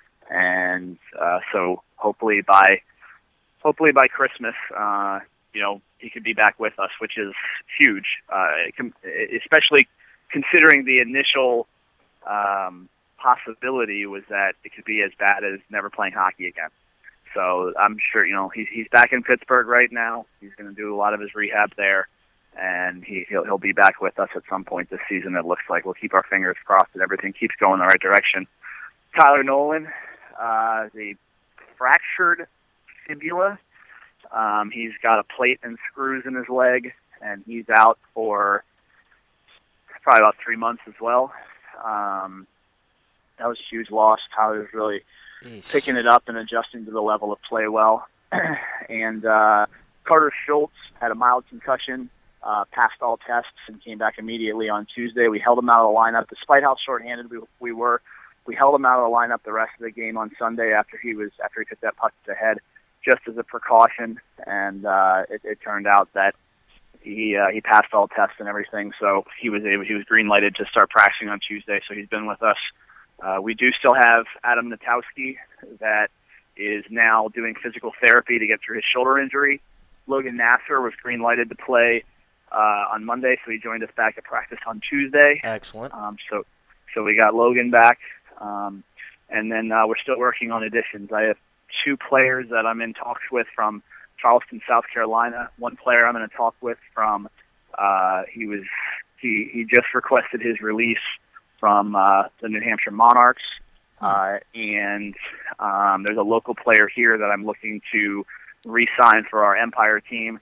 And uh, so hopefully by hopefully by Christmas, uh, you know, he could be back with us, which is huge, uh, especially considering the initial um, possibility was that it could be as bad as never playing hockey again. So I'm sure, you know, he's he's back in Pittsburgh right now. He's going to do a lot of his rehab there, and he he'll he'll be back with us at some point this season. It looks like we'll keep our fingers crossed that everything keeps going in the right direction. Tyler Nolan, uh, the fractured fibula. Um, he's got a plate and screws in his leg, and he's out for probably about three months as well. Um, that was a huge loss. Tyler's really Eesh. picking it up and adjusting to the level of play well. and uh, Carter Schultz had a mild concussion, uh, passed all tests, and came back immediately on Tuesday. We held him out of the lineup. Despite how shorthanded we, we were, we held him out of the lineup the rest of the game on Sunday after he was after he took that puck to the head, just as a precaution. And uh, it, it turned out that he uh, he passed all tests and everything, so he was able, he was green lighted to start practicing on Tuesday. So he's been with us. Uh, we do still have Adam Natowski that is now doing physical therapy to get through his shoulder injury. Logan Nasser was green lighted to play uh, on Monday, so he joined us back at practice on Tuesday. Excellent. Um, so so we got Logan back, um, and then uh, we're still working on additions. I have two players that I'm in talks with from Charleston, South Carolina. One player I'm going to talk with from uh, he was he he just requested his release from uh, the New Hampshire Monarchs, uh, and um, there's a local player here that I'm looking to re-sign for our Empire team,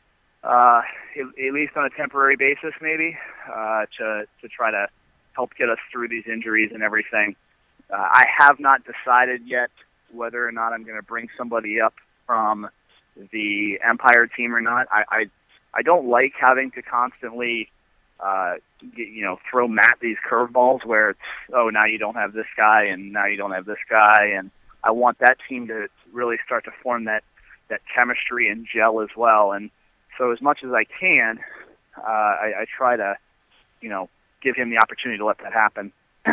uh, at, at least on a temporary basis, maybe uh, to to try to help get us through these injuries and everything. Uh, I have not decided yet whether or not I'm going to bring somebody up from the Empire team or not. I I, I don't like having to constantly Uh, you know, throw Matt these curveballs where it's, oh, now you don't have this guy and now you don't have this guy. And I want that team to really start to form that, that chemistry and gel as well. And so as much as I can, uh, I, I try to, you know, give him the opportunity to let that happen.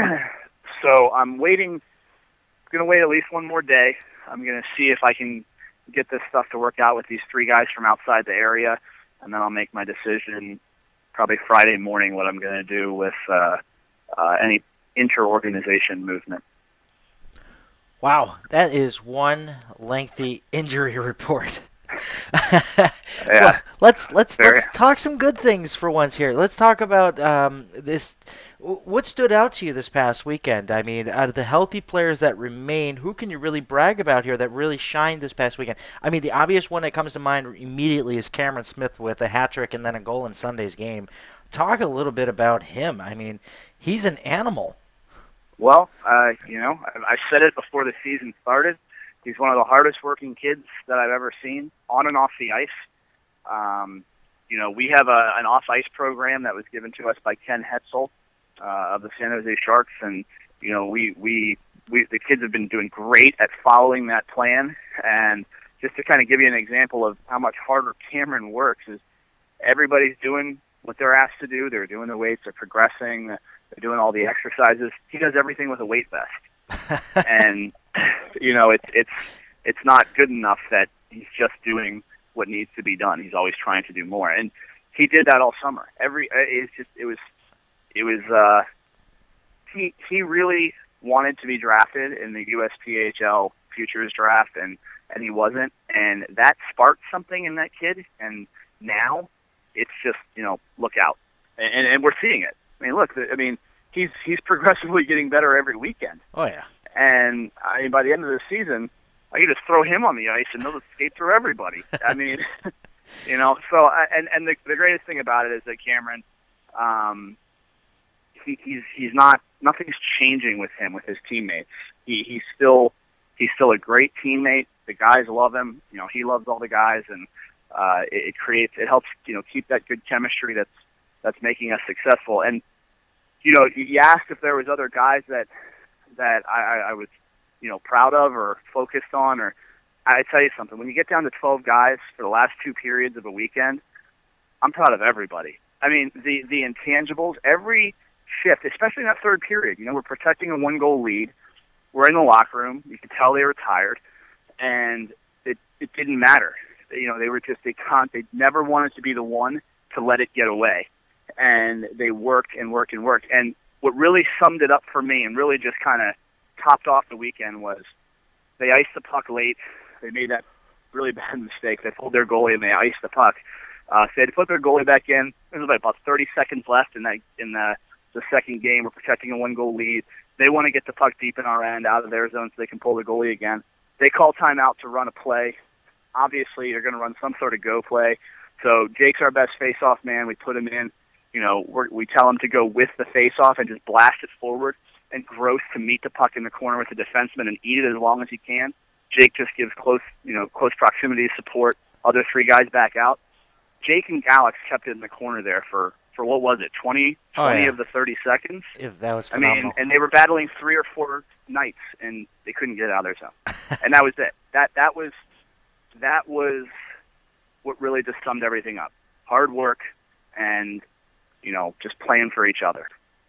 So I'm waiting, going to wait at least one more day. I'm going to see if I can get this stuff to work out with these three guys from outside the area, and then I'll make my decision probably Friday morning what I'm going to do with uh, uh, any inter-organization movement. Wow, that is one lengthy injury report. yeah. Well, let's let's Very. let's talk some good things for once here. Let's talk about um, this. What stood out to you this past weekend? I mean, out of the healthy players that remain, who can you really brag about here that really shined this past weekend? I mean, the obvious one that comes to mind immediately is Cameron Smith with a hat trick and then a goal in Sunday's game. Talk a little bit about him. I mean, he's an animal. Well, uh, you know, I, I said it before the season started. He's one of the hardest working kids that I've ever seen on and off the ice. Um, you know, we have a, an off-ice program that was given to us by Ken Hetzel uh, of the San Jose Sharks, and, you know, we, we, we the kids have been doing great at following that plan. And just to kind of give you an example of how much harder Cameron works is everybody's doing what they're asked to do. They're doing the weights, they're progressing, they're doing all the exercises. He does everything with a weight vest. And, you know, it's it's it's not good enough that he's just doing what needs to be done. He's always trying to do more, and he did that all summer. Every it's just it was it was uh, he he really wanted to be drafted in the U S P H L futures draft, and and he wasn't, and that sparked something in that kid, and now it's just, you know, look out, and and we're seeing it. I mean, look, I mean, he's he's progressively getting better every weekend. Oh yeah. And I mean, by the end of the season, I could just throw him on the ice and he'll skate through everybody. I mean, you know. So, and and the, the greatest thing about it is that Cameron, um, he, he's he's not nothing's changing with him with his teammates. He he's still he's still a great teammate. The guys love him. You know, he loves all the guys, and uh, it, it creates it helps you know keep that good chemistry that's that's making us successful. And you know, you asked if there was other guys that. that I, I was, you know, proud of or focused on, or I tell you something, when you get down to twelve guys for the last two periods of a weekend, I'm proud of everybody. I mean, the, the intangibles, every shift, especially in that third period, you know, we're protecting a one-goal lead. We're in the locker room. You could tell they were tired, and it, it didn't matter. You know, they were just, they can't, they never wanted to be the one to let it get away. And they worked and worked and worked. And what really summed it up for me and really just kind of topped off the weekend was they iced the puck late. They made that really bad mistake. They pulled their goalie and they iced the puck. Uh, so they had to put their goalie back in. There was about thirty seconds left in that in the, the second game. We're protecting a one-goal lead. They want to get the puck deep in our end, out of their zone, so they can pull the goalie again. They call timeout to run a play. Obviously, they're going to run some sort of go play. So Jake's our best face-off man. We put him in. You know, we're, we tell him to go with the face-off and just blast it forward, and Gross to meet the puck in the corner with the defenseman and eat it as long as he can. Jake just gives close, you know, close proximity support. Other three guys back out. Jake and Alex kept it in the corner there for, for what was it, twenty, twenty oh, yeah. of the thirty seconds? Yeah, that was phenomenal. I mean, and they were battling three or four nights, and they couldn't get it out of their zone. And that was it. That that was that was what really just summed everything up. Hard work and, you know, just playing for each other.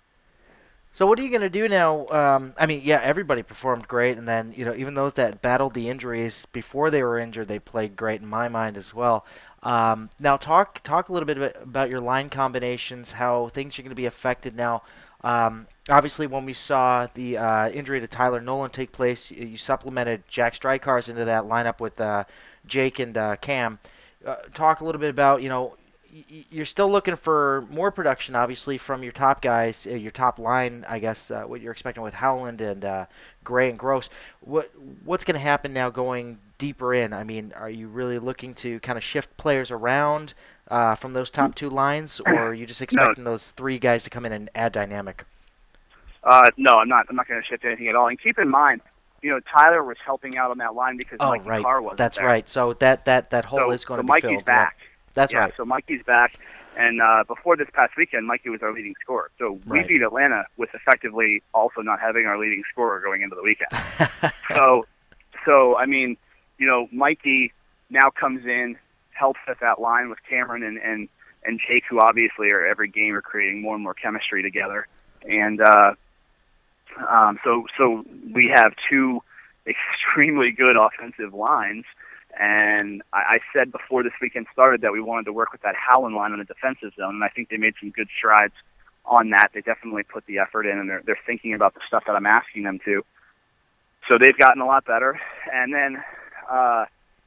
So what are you going to do now? Um, I mean, yeah, everybody performed great, and then, you know, even those that battled the injuries before they were injured, they played great in my mind as well. Um, now talk talk a little bit about your line combinations, how things are going to be affected now. Um, obviously, when we saw the uh, injury to Tyler Nolan take place, you supplemented Jack Strykars into that lineup with uh, Jake and uh, Cam. Uh, talk a little bit about, you know, you're still looking for more production, obviously, from your top guys, uh, your top line, I guess, uh, what you're expecting with Howland and uh, Gray and Gross. What What's going to happen now going deeper in? I mean, are you really looking to kind of shift players around uh, from those top two lines, or are you just expecting no. those three guys to come in and add dynamic? Uh, no, I'm not. I'm not going to shift anything at all. And keep in mind, you know, Tyler was helping out on that line because oh, Mikey right. Carr wasn't That's there. right. So that, that, that hole so, is going so to be Mikey's filled. back. Yeah. That's yeah, right. So Mikey's back, and uh, before this past weekend, Mikey was our leading scorer. So we right. beat Atlanta with effectively also not having our leading scorer going into the weekend. so, so I mean, you know, Mikey now comes in, helps at that line with Cameron and, and, and Jake, who obviously are every game are creating more and more chemistry together. And uh, um, so, so we have two extremely good offensive lines. And I, I said before this weekend started that we wanted to work with that Howland line in the defensive zone, and I think they made some good strides on that. They definitely put the effort in, and they're, they're thinking about the stuff that I'm asking them to. So they've gotten a lot better. And then, uh,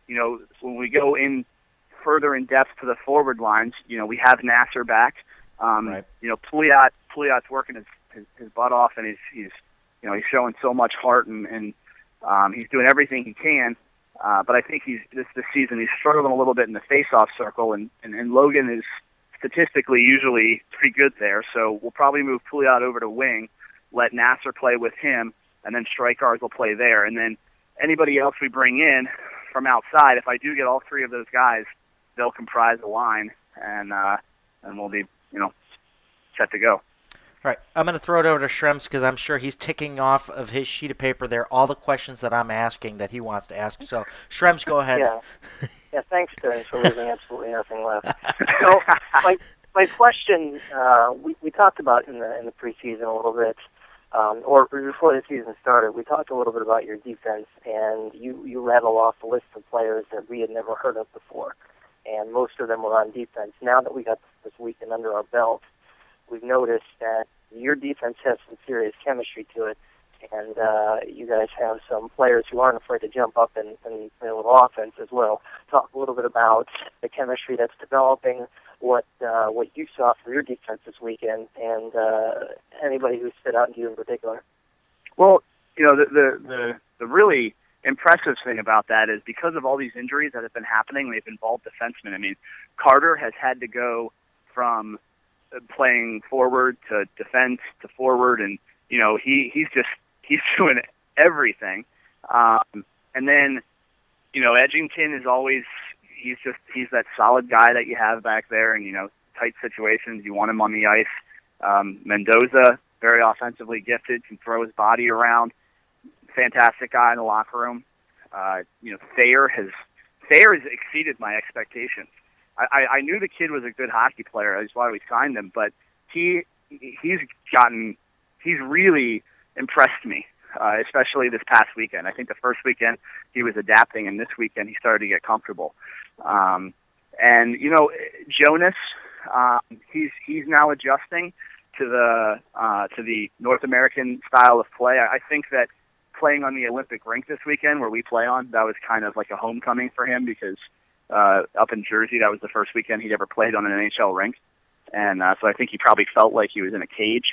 you know, when we go in further in depth to the forward lines, you know, we have Nasser back. Um, right. You know, Pouliot, Pouliot's working his, his, his butt off, and he's, he's, you know, he's showing so much heart, and, and um, he's doing everything he can. Uh, but I think he's this this season he's struggling a little bit in the face-off circle, and, and, and Logan is statistically usually pretty good there. So we'll probably move Pouliot over to wing, let Nasser play with him, and then strike guards will play there. And then anybody else we bring in from outside, if I do get all three of those guys, they'll comprise the line, and uh, and we'll be, you know, set to go. All right, I'm going to throw it over to Shrems because I'm sure he's ticking off of his sheet of paper there all the questions that I'm asking that he wants to ask. So, Shrems, go ahead. Yeah, yeah. Thanks, Stearns, for leaving absolutely nothing left. So, my my question, uh, we we talked about in the in the preseason a little bit, um, or before the season started, we talked a little bit about your defense, and you you rattle off a list of players that we had never heard of before, and most of them were on defense. Now that we got this weekend under our belt, we've noticed that your defense has some serious chemistry to it, and uh, you guys have some players who aren't afraid to jump up and, and play a little offense as well. Talk a little bit about the chemistry that's developing, what uh, what you saw from your defense this weekend, and uh, anybody who stood out to you in particular. Well, you know, the, the, the, the really impressive thing about that is because of all these injuries that have been happening, they've involved defensemen. I mean, Carter has had to go from playing forward to defense to forward, and you know he he's just he's doing everything. Um, and then you know Edgington is always he's just he's that solid guy that you have back there, and you know tight situations you want him on the ice. Um, Mendoza, very offensively gifted, can throw his body around. Fantastic guy in the locker room. Uh, you know Thayer has Thayer has exceeded my expectations. I, I knew the kid was a good hockey player. That's why we signed him. But he he's gotten he's really impressed me, uh, especially this past weekend. I think the first weekend he was adapting, and this weekend he started to get comfortable. Um, and you know, Jonas, um, he's he's now adjusting to the uh, to the North American style of play. I, I think that playing on the Olympic rink this weekend, where we play on, that was kind of like a homecoming for him because. Uh, up in Jersey, that was the first weekend he'd ever played on an N H L rink, and uh, so I think he probably felt like he was in a cage.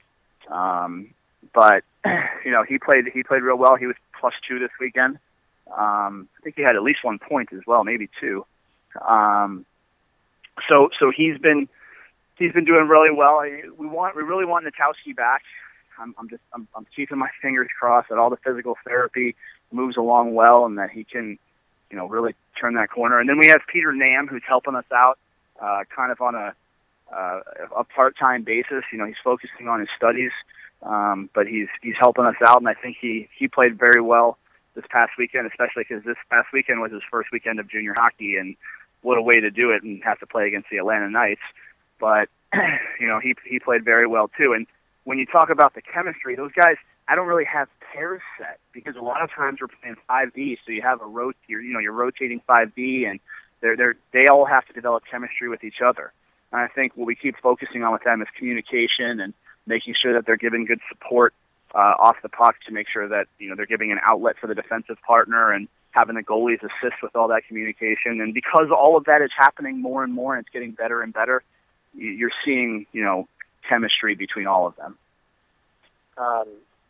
Um, but you know, he played he played real well. He was plus two this weekend. Um, I think he had at least one point as well, maybe two. Um, so so he's been he's been doing really well. We want we really want Natowski back. I'm, I'm just I'm, I'm keeping my fingers crossed that all the physical therapy moves along well, and that he can. You know, really turn that corner. And then we have Peter Nam, who's helping us out, uh, kind of on a uh, a part-time basis. You know, he's focusing on his studies, um, but he's he's helping us out, and I think he he played very well this past weekend, especially because this past weekend was his first weekend of junior hockey, and what a way to do it, and have to play against the Atlanta Knights. But you know, he he played very well too. And when you talk about the chemistry, those guys. I don't really have pairs set because a lot of times we're playing five B, so you have a rot, you're, you know, you're rotating five B, and they're they're they all have to develop chemistry with each other. And I think what we keep focusing on with them is communication and making sure that they're giving good support uh, off the puck to make sure that you know they're giving an outlet for the defensive partner and having the goalies assist with all that communication. And because all of that is happening more and more, and it's getting better and better, you're seeing you know chemistry between all of them. Um.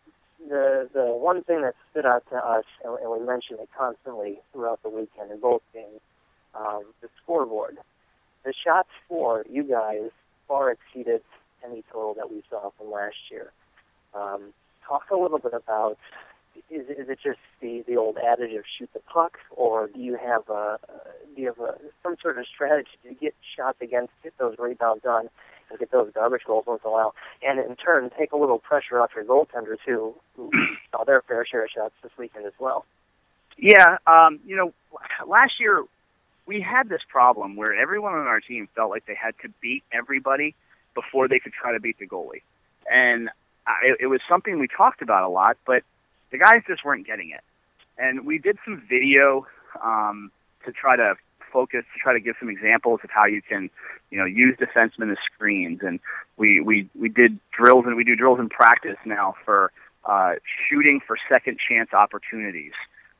The the one thing that stood out to us, and, and we mentioned it constantly throughout the weekend in both games, um, the scoreboard. The shots for you guys far exceeded any total that we saw from last year. Um, talk a little bit about, is, is it just the, the old adage of shoot the puck, or do you have a, do you have a, some sort of strategy to get shots against, get those rebounds done, and get those garbage goals once in a while, and in turn take a little pressure off your goaltenders who, who saw their fair share of shots this weekend as well? Yeah, um, you know, last year we had this problem where everyone on our team felt like they had to beat everybody before they could try to beat the goalie. And I, it was something we talked about a lot, but the guys just weren't getting it. And we did some video um, to try to focus, to try to give some examples of how you can, you know, use defensemen as screens. And we, we, we did drills, and we do drills in practice now for uh, shooting for second chance opportunities.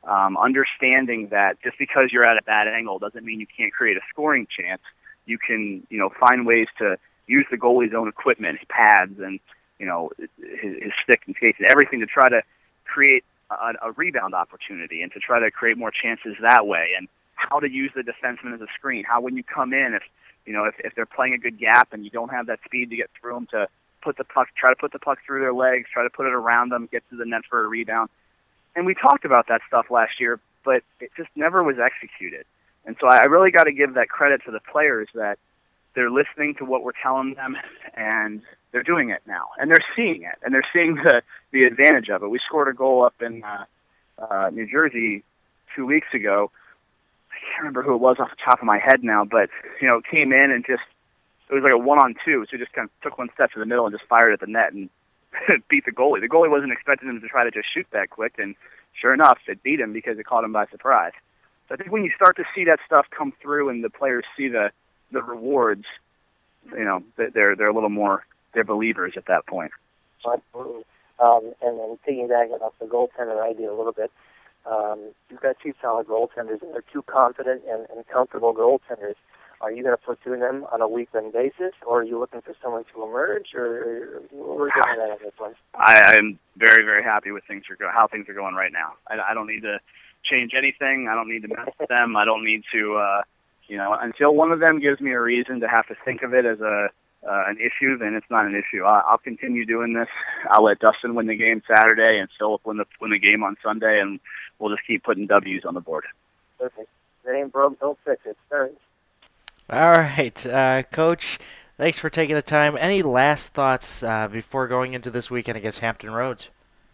Um, understanding that just because you're at a bad angle doesn't mean you can't create a scoring chance. You can, you know, find ways to use the goalie's own equipment, his pads and, you know, his, his stick and skates and everything to try to create a, a rebound opportunity and to try to create more chances that way. And how to use the defenseman as a screen. How when you come in, if you know if, if they're playing a good gap and you don't have that speed to get through them, to put the puck, try to put the puck through their legs, try to put it around them, get to the net for a rebound. And we talked about that stuff last year, but it just never was executed. And so I really got to give that credit to the players that they're listening to what we're telling them, and they're doing it now. And they're seeing it, and they're seeing the, the advantage of it. We scored a goal up in uh, uh, New Jersey two weeks ago. I can't remember who it was off the top of my head now, but, you know, came in and just, it was like a one-on-two, so just kind of took one step to the middle and just fired at the net and beat the goalie. The goalie wasn't expecting him to try to just shoot that quick, and sure enough, it beat him because it caught him by surprise. So I think when you start to see that stuff come through and the players see the, the rewards, you know, they're they're a little more, they're believers at that point. Absolutely. Um, and then piggybacking off the goaltender idea a little bit, um, you've got two solid goaltenders, and they're two confident and, and comfortable goaltenders. Are you going to platoon them on a weekend basis, or are you looking for someone to emerge, or we're doing that on this one? I, I'm very, very happy with things are go- how things are going right now. I, I don't need to change anything. I don't need to mess with them. I don't need to, uh, you know, until one of them gives me a reason to have to think of it as a uh, an issue, then it's not an issue. I, I'll continue doing this. I'll let Dustin win the game Saturday and Philip win the win the game on Sunday, and we'll just keep putting W's on the board. Perfect. If it ain't broke, don't fix it. Sorry. All right, uh, Coach, thanks for taking the time. Any last thoughts uh, before going into this weekend against Hampton Roads?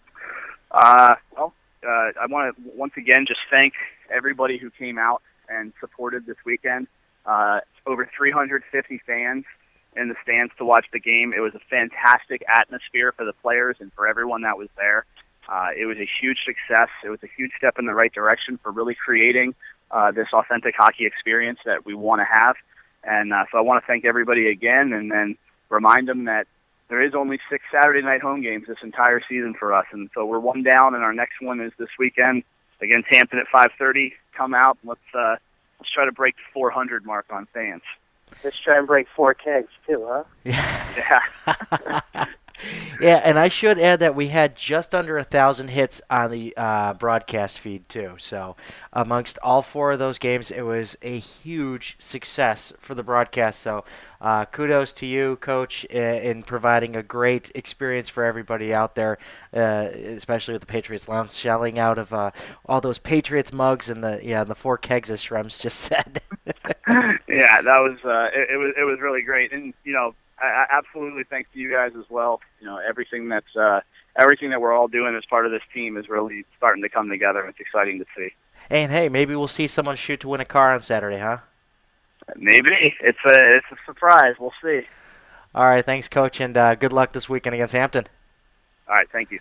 Uh, well, uh, I want to once again just thank everybody who came out and supported this weekend. Uh, over three hundred fifty fans in the stands to watch the game. It was a fantastic atmosphere for the players and for everyone that was there. Uh, it was a huge success. It was a huge step in the right direction for really creating uh, this authentic hockey experience that we want to have. And uh, so I want to thank everybody again, and then remind them that there is only six Saturday night home games this entire season for us. And so we're one down, and our next one is this weekend against Hampton at five thirty. Come out. Let's, uh, let's try to break the four hundred mark on fans. Let's try and break four kegs, too, huh? Yeah. Yeah. Yeah, and I should add that we had just under a thousand hits on the uh, broadcast feed too. So, amongst all four of those games, it was a huge success for the broadcast. So, uh, kudos to you, Coach, in, in providing a great experience for everybody out there, uh, especially with the Patriots Lounge, shelling out of uh, all those Patriots mugs and the yeah the four kegs, as Shrems just said. Yeah, that was uh, it, it was it was really great, and you know. I absolutely thanks to you guys as well. You know, everything that's uh, everything that we're all doing as part of this team is really starting to come together. It's exciting to see. And hey, maybe we'll see someone shoot to win a car on Saturday, huh? Maybe it's a it's a surprise. We'll see. All right, thanks, Coach, and uh, good luck this weekend against Hampton. All right, thank you.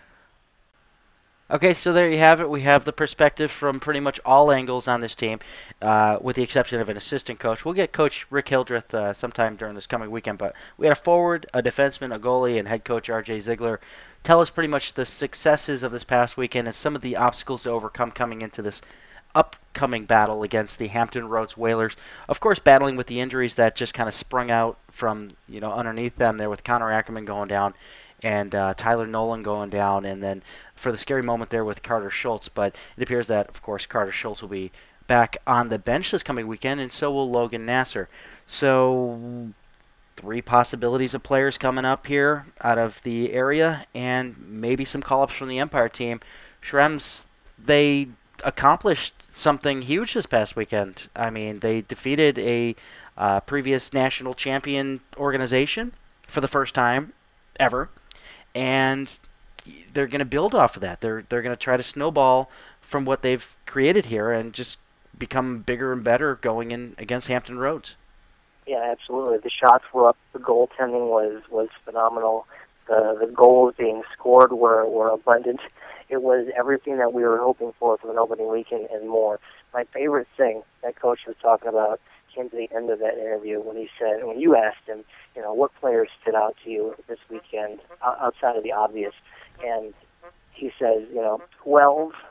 Okay, so there you have it. We have the perspective from pretty much all angles on this team, uh, with the exception of an assistant coach. We'll get Coach Rick Hildreth uh, sometime during this coming weekend, but we had a forward, a defenseman, a goalie, and head coach R J Ziegler tell us pretty much the successes of this past weekend and some of the obstacles to overcome coming into this upcoming battle against the Hampton Roads Whalers. Of course, battling with the injuries that just kind of sprung out from, you know, underneath them there with Connor Ackerman going down and uh, Tyler Nolan going down, and then for the scary moment there with Carter Schultz. But it appears that, of course, Carter Schultz will be back on the bench this coming weekend, and so will Logan Nasser. So three possibilities of players coming up here out of the area, and maybe some call-ups from the Empire team. Shrems, they accomplished something huge this past weekend. I mean, they defeated a uh, previous national champion organization for the first time ever, and they're going to build off of that. They're they're going to try to snowball from what they've created here and just become bigger and better going in against Hampton Roads. Yeah, absolutely. The shots were up. The goaltending was, was phenomenal. The the goals being scored were, were abundant. It was everything that we were hoping for for an opening weekend and more. My favorite thing that Coach was talking about came to the end of that interview when he said, when you asked him, you know, what players stood out to you this weekend outside of the obvious, and he says, you know, twelve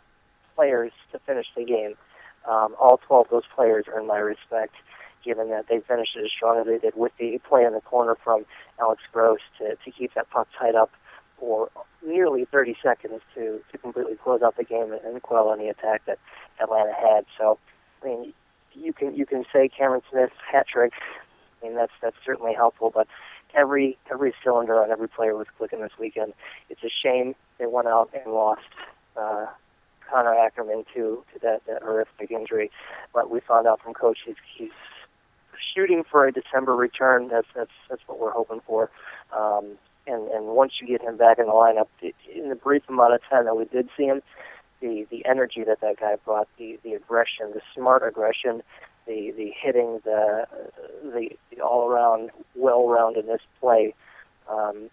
players to finish the game. Um, all twelve of those players earned my respect, given that they finished it as strong as they did with the play in the corner from Alex Gross to, to keep that puck tied up for nearly thirty seconds to, to completely close out the game and quell any attack that Atlanta had. So, I mean, you can you can say Cameron Smith's hat trick. I mean, that's that's certainly helpful, but every every cylinder on every player was clicking this weekend. It's a shame they went out and lost uh, Connor Ackerman to, to that, that horrific injury. But we found out from Coach he's, he's shooting for a December return. That's that's that's what we're hoping for. Um, and and once you get him back in the lineup, it, in the brief amount of time that we did see him, the the energy that that guy brought, the the aggression, the smart aggression, the the hitting, the the, the all around well-roundedness play. Um,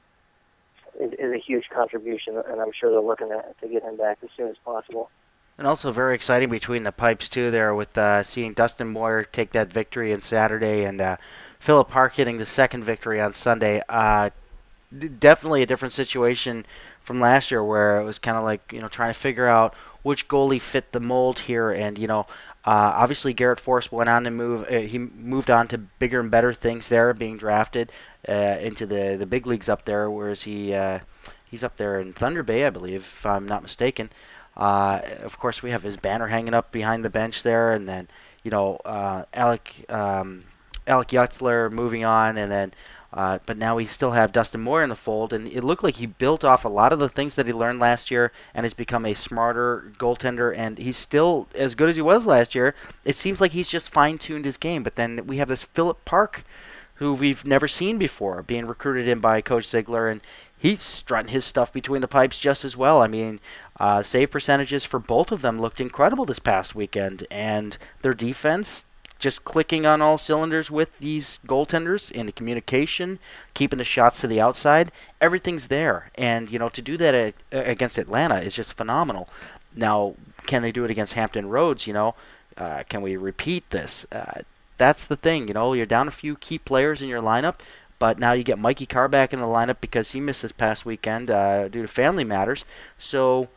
is, is a huge contribution, and I'm sure they're looking to, to get him back as soon as possible. And also very exciting between the pipes, too, there with uh, seeing Dustin Moyer take that victory on Saturday and uh, Philip Park hitting the second victory on Sunday. Uh, d- definitely a different situation from last year where it was kind of like, you know, trying to figure out which goalie fit the mold here. And, you know, uh, obviously Garrett Forrest went on to move. Uh, he moved on to bigger and better things there, being drafted uh, into the, the big leagues up there, whereas he uh, he's up there in Thunder Bay, I believe, if I'm not mistaken. Uh, of course, we have his banner hanging up behind the bench there, and then, you know, uh, Alec um, Alec Yutzler moving on, and then, uh, but now we still have Dustin Moyer in the fold, and it looked like he built off a lot of the things that he learned last year, and has become a smarter goaltender, and he's still as good as he was last year. It seems like he's just fine-tuned his game, but then we have this Philip Park, who we've never seen before, being recruited in by Coach Ziegler, and he's strutting his stuff between the pipes just as well. I mean, uh, save percentages for both of them looked incredible this past weekend, and their defense just clicking on all cylinders with these goaltenders in the communication, keeping the shots to the outside. Everything's there, and you know, to do that at, against Atlanta is just phenomenal. Now, can they do it against Hampton Roads? You know, uh, can we repeat this? Uh, that's the thing. You know, you're down a few key players in your lineup. But now you get Mikey Carr back in the lineup because he missed this past weekend uh, due to family matters. So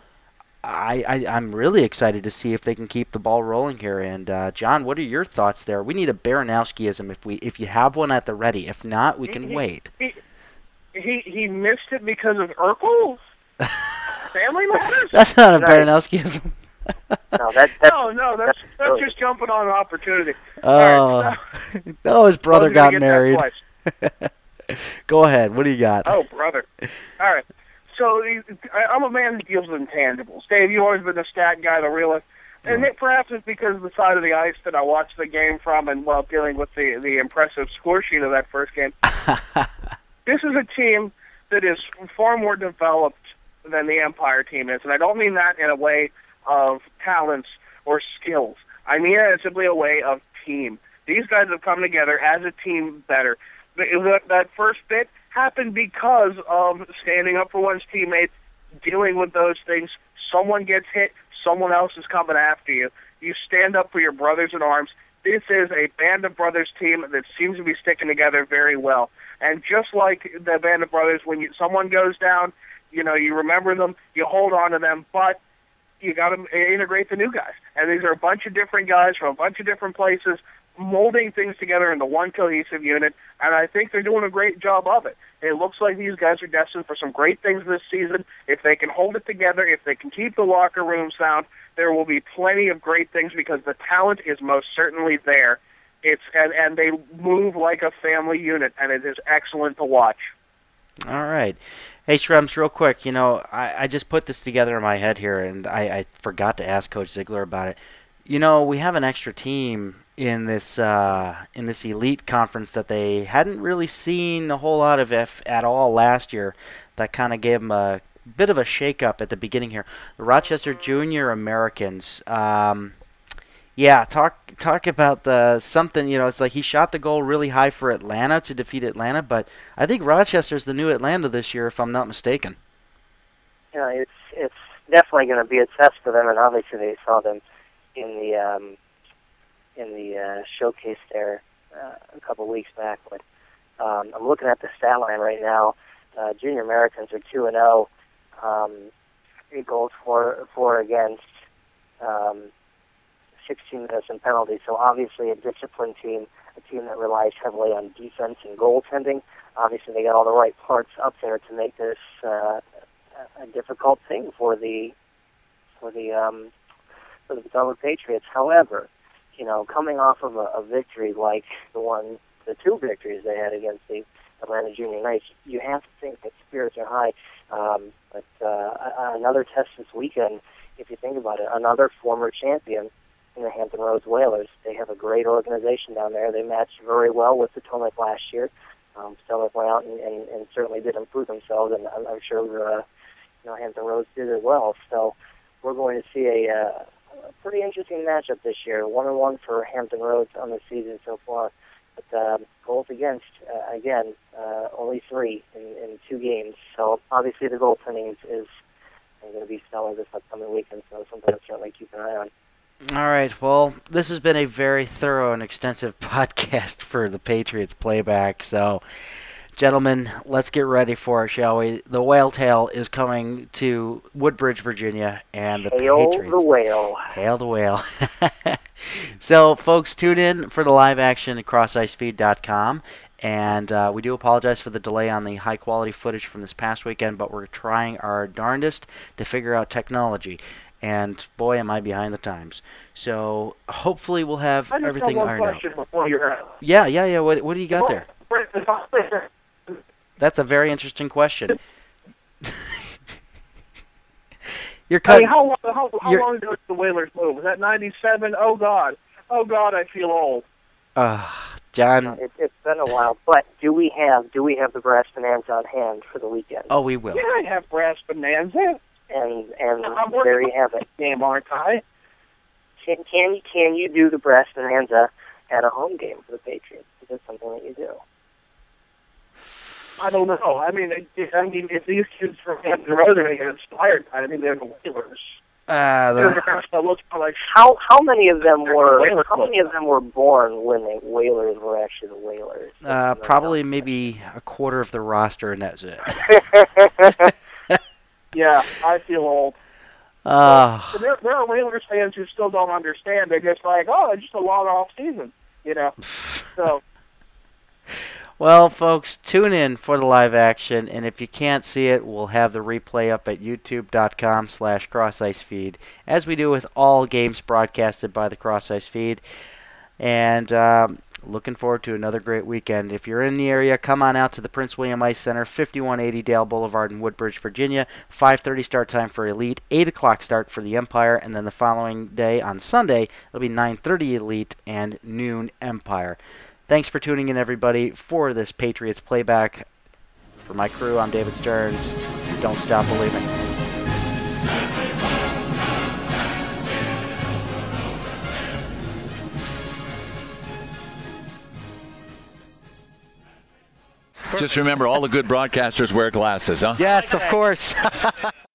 I, I, I'm really excited to see if they can keep the ball rolling here. And, uh, John, what are your thoughts there? We need a Baranowskiism if we if you have one at the ready. If not, we can he, wait. He, he he missed it because of Urkel? Family matters? That's not a Baranowskiism. No, that, that's, no, no, that's, that's, that's just jumping on an opportunity. Oh, right, so, no, his brother got married. Go ahead. What do you got? Oh, brother. All right. So I'm a man who deals with intangibles. Dave, you've always been the stat guy, the realist. And it, perhaps it's because of the side of the ice that I watched the game from and while dealing with the, the impressive score sheet of that first game. This is a team that is far more developed than the Empire team is. And I don't mean that in a way of talents or skills. I mean it in simply a way of team. These guys have come together as a team better. That, that first bit happened because of standing up for one's teammates, dealing with those things. Someone gets hit, someone else is coming after you. You stand up for your brothers in arms. This is a Band of Brothers team that seems to be sticking together very well. And just like the Band of Brothers, when you, someone goes down, you know, you remember them, you hold on to them, but you got to integrate the new guys. And these are a bunch of different guys from a bunch of different places, molding things together into one cohesive unit, and I think they're doing a great job of it. It looks like these guys are destined for some great things this season. If they can hold it together, if they can keep the locker room sound, there will be plenty of great things because the talent is most certainly there. It's and, and they move like a family unit, and it is excellent to watch. All right. Hey, Shrems, real quick, you know, I, I just put this together in my head here, and I, I forgot to ask Coach Ziegler about it. You know, we have an extra team in this uh, in this elite conference that they hadn't really seen a whole lot of if at all last year. That kind of gave them a bit of a shake-up at the beginning here. The Rochester Junior Americans. Um, yeah, talk talk about the something. You know, it's like he shot the goal really high for Atlanta to defeat Atlanta, but I think Rochester's the new Atlanta this year, if I'm not mistaken. Yeah, it's it's definitely going to be a test for them, and obviously they saw them in the um, in the uh, showcase there uh, a couple of weeks back. But um, I'm looking at the stat line right now. Uh, junior Americans are two and zero, um, three goals for for against. um, sixteen missing penalties. So obviously a disciplined team, a team that relies heavily on defense and goaltending. Obviously they got all the right parts up there to make this uh, a difficult thing for the for the um, for the Potomac Patriots. However, you know, coming off of a, a victory like the one, the two victories they had against the Atlanta Junior Knights, you have to think that spirits are high. Um, but uh, another test this weekend, if you think about it, another former champion in the Hampton Roads Whalers. They have a great organization down there. They matched very well with Potomac last year. Um, Potomac went out and, and, and certainly did improve themselves, and I'm, I'm sure uh, you know Hampton Roads did as well. So we're going to see a, uh, a pretty interesting matchup this year. One and one for Hampton Roads on the season so far. But uh, goals against, uh, again, uh, only three in, in two games. So obviously the goaltending is, is going to be stellar this upcoming weekend, so something to certainly keep an eye on. All right, well, this has been a very thorough and extensive podcast for the Patriots Playback. So, gentlemen, let's get ready for it, shall we? The Whale Tail is coming to Woodbridge, Virginia, and the Hail Patriots. the Whale. Hail the Whale. So, folks, tune in for the live action at cross ice feed dot com. And uh, we do apologize for the delay on the high-quality footage from this past weekend, but we're trying our darndest to figure out technology. And, boy, am I behind the times. So, hopefully we'll have I just everything have one ironed out. question before you're out. Yeah, yeah, yeah. What, what do you got there? That's a very interesting question. You're I cutting. mean, how long, how, how You're- long ago did the Whalers move? Was that ninety-seven? Oh, God. Oh, God, I feel old. Uh, John. It, it's been a while, but do we have do we have the brass bonanza on hand for the weekend? Oh, we will. Yeah, I have brass bonanza. And and I'm there working you have it. Game, aren't I? Can can can you do the brass bonanza at a home game for the Patriots? Is that something that you do? I don't know. I mean, it, I mean, if these kids from Hampton Roads are going to get inspired by it, I mean, they're the Whalers. Uh, They're the, the looks like How how many of them were Whalers how many of them were born when the Whalers were actually the Whalers? uh, probably maybe a quarter of the roster, and that's it. yeah, I feel old. Uh, So there, there are Whalers fans who still don't understand. They're just like, oh, it's just a long off season, you know. So well, folks, tune in for the live action, and if you can't see it, we'll have the replay up at youtube.com slash crossicefeed, as we do with all games broadcasted by the Cross Ice Feed. And um, looking forward to another great weekend. If you're in the area, come on out to the Prince William Ice Center, fifty-one eighty Dale Boulevard in Woodbridge, Virginia. five thirty start time for Elite, eight o'clock start for the Empire, and then the following day on Sunday, it'll be nine thirty Elite and noon Empire. Thanks for tuning in, everybody, for this Patriots Playback. For my crew, I'm David Stearns. Don't stop believing. Just remember, all the good broadcasters wear glasses, huh? Yes, of course.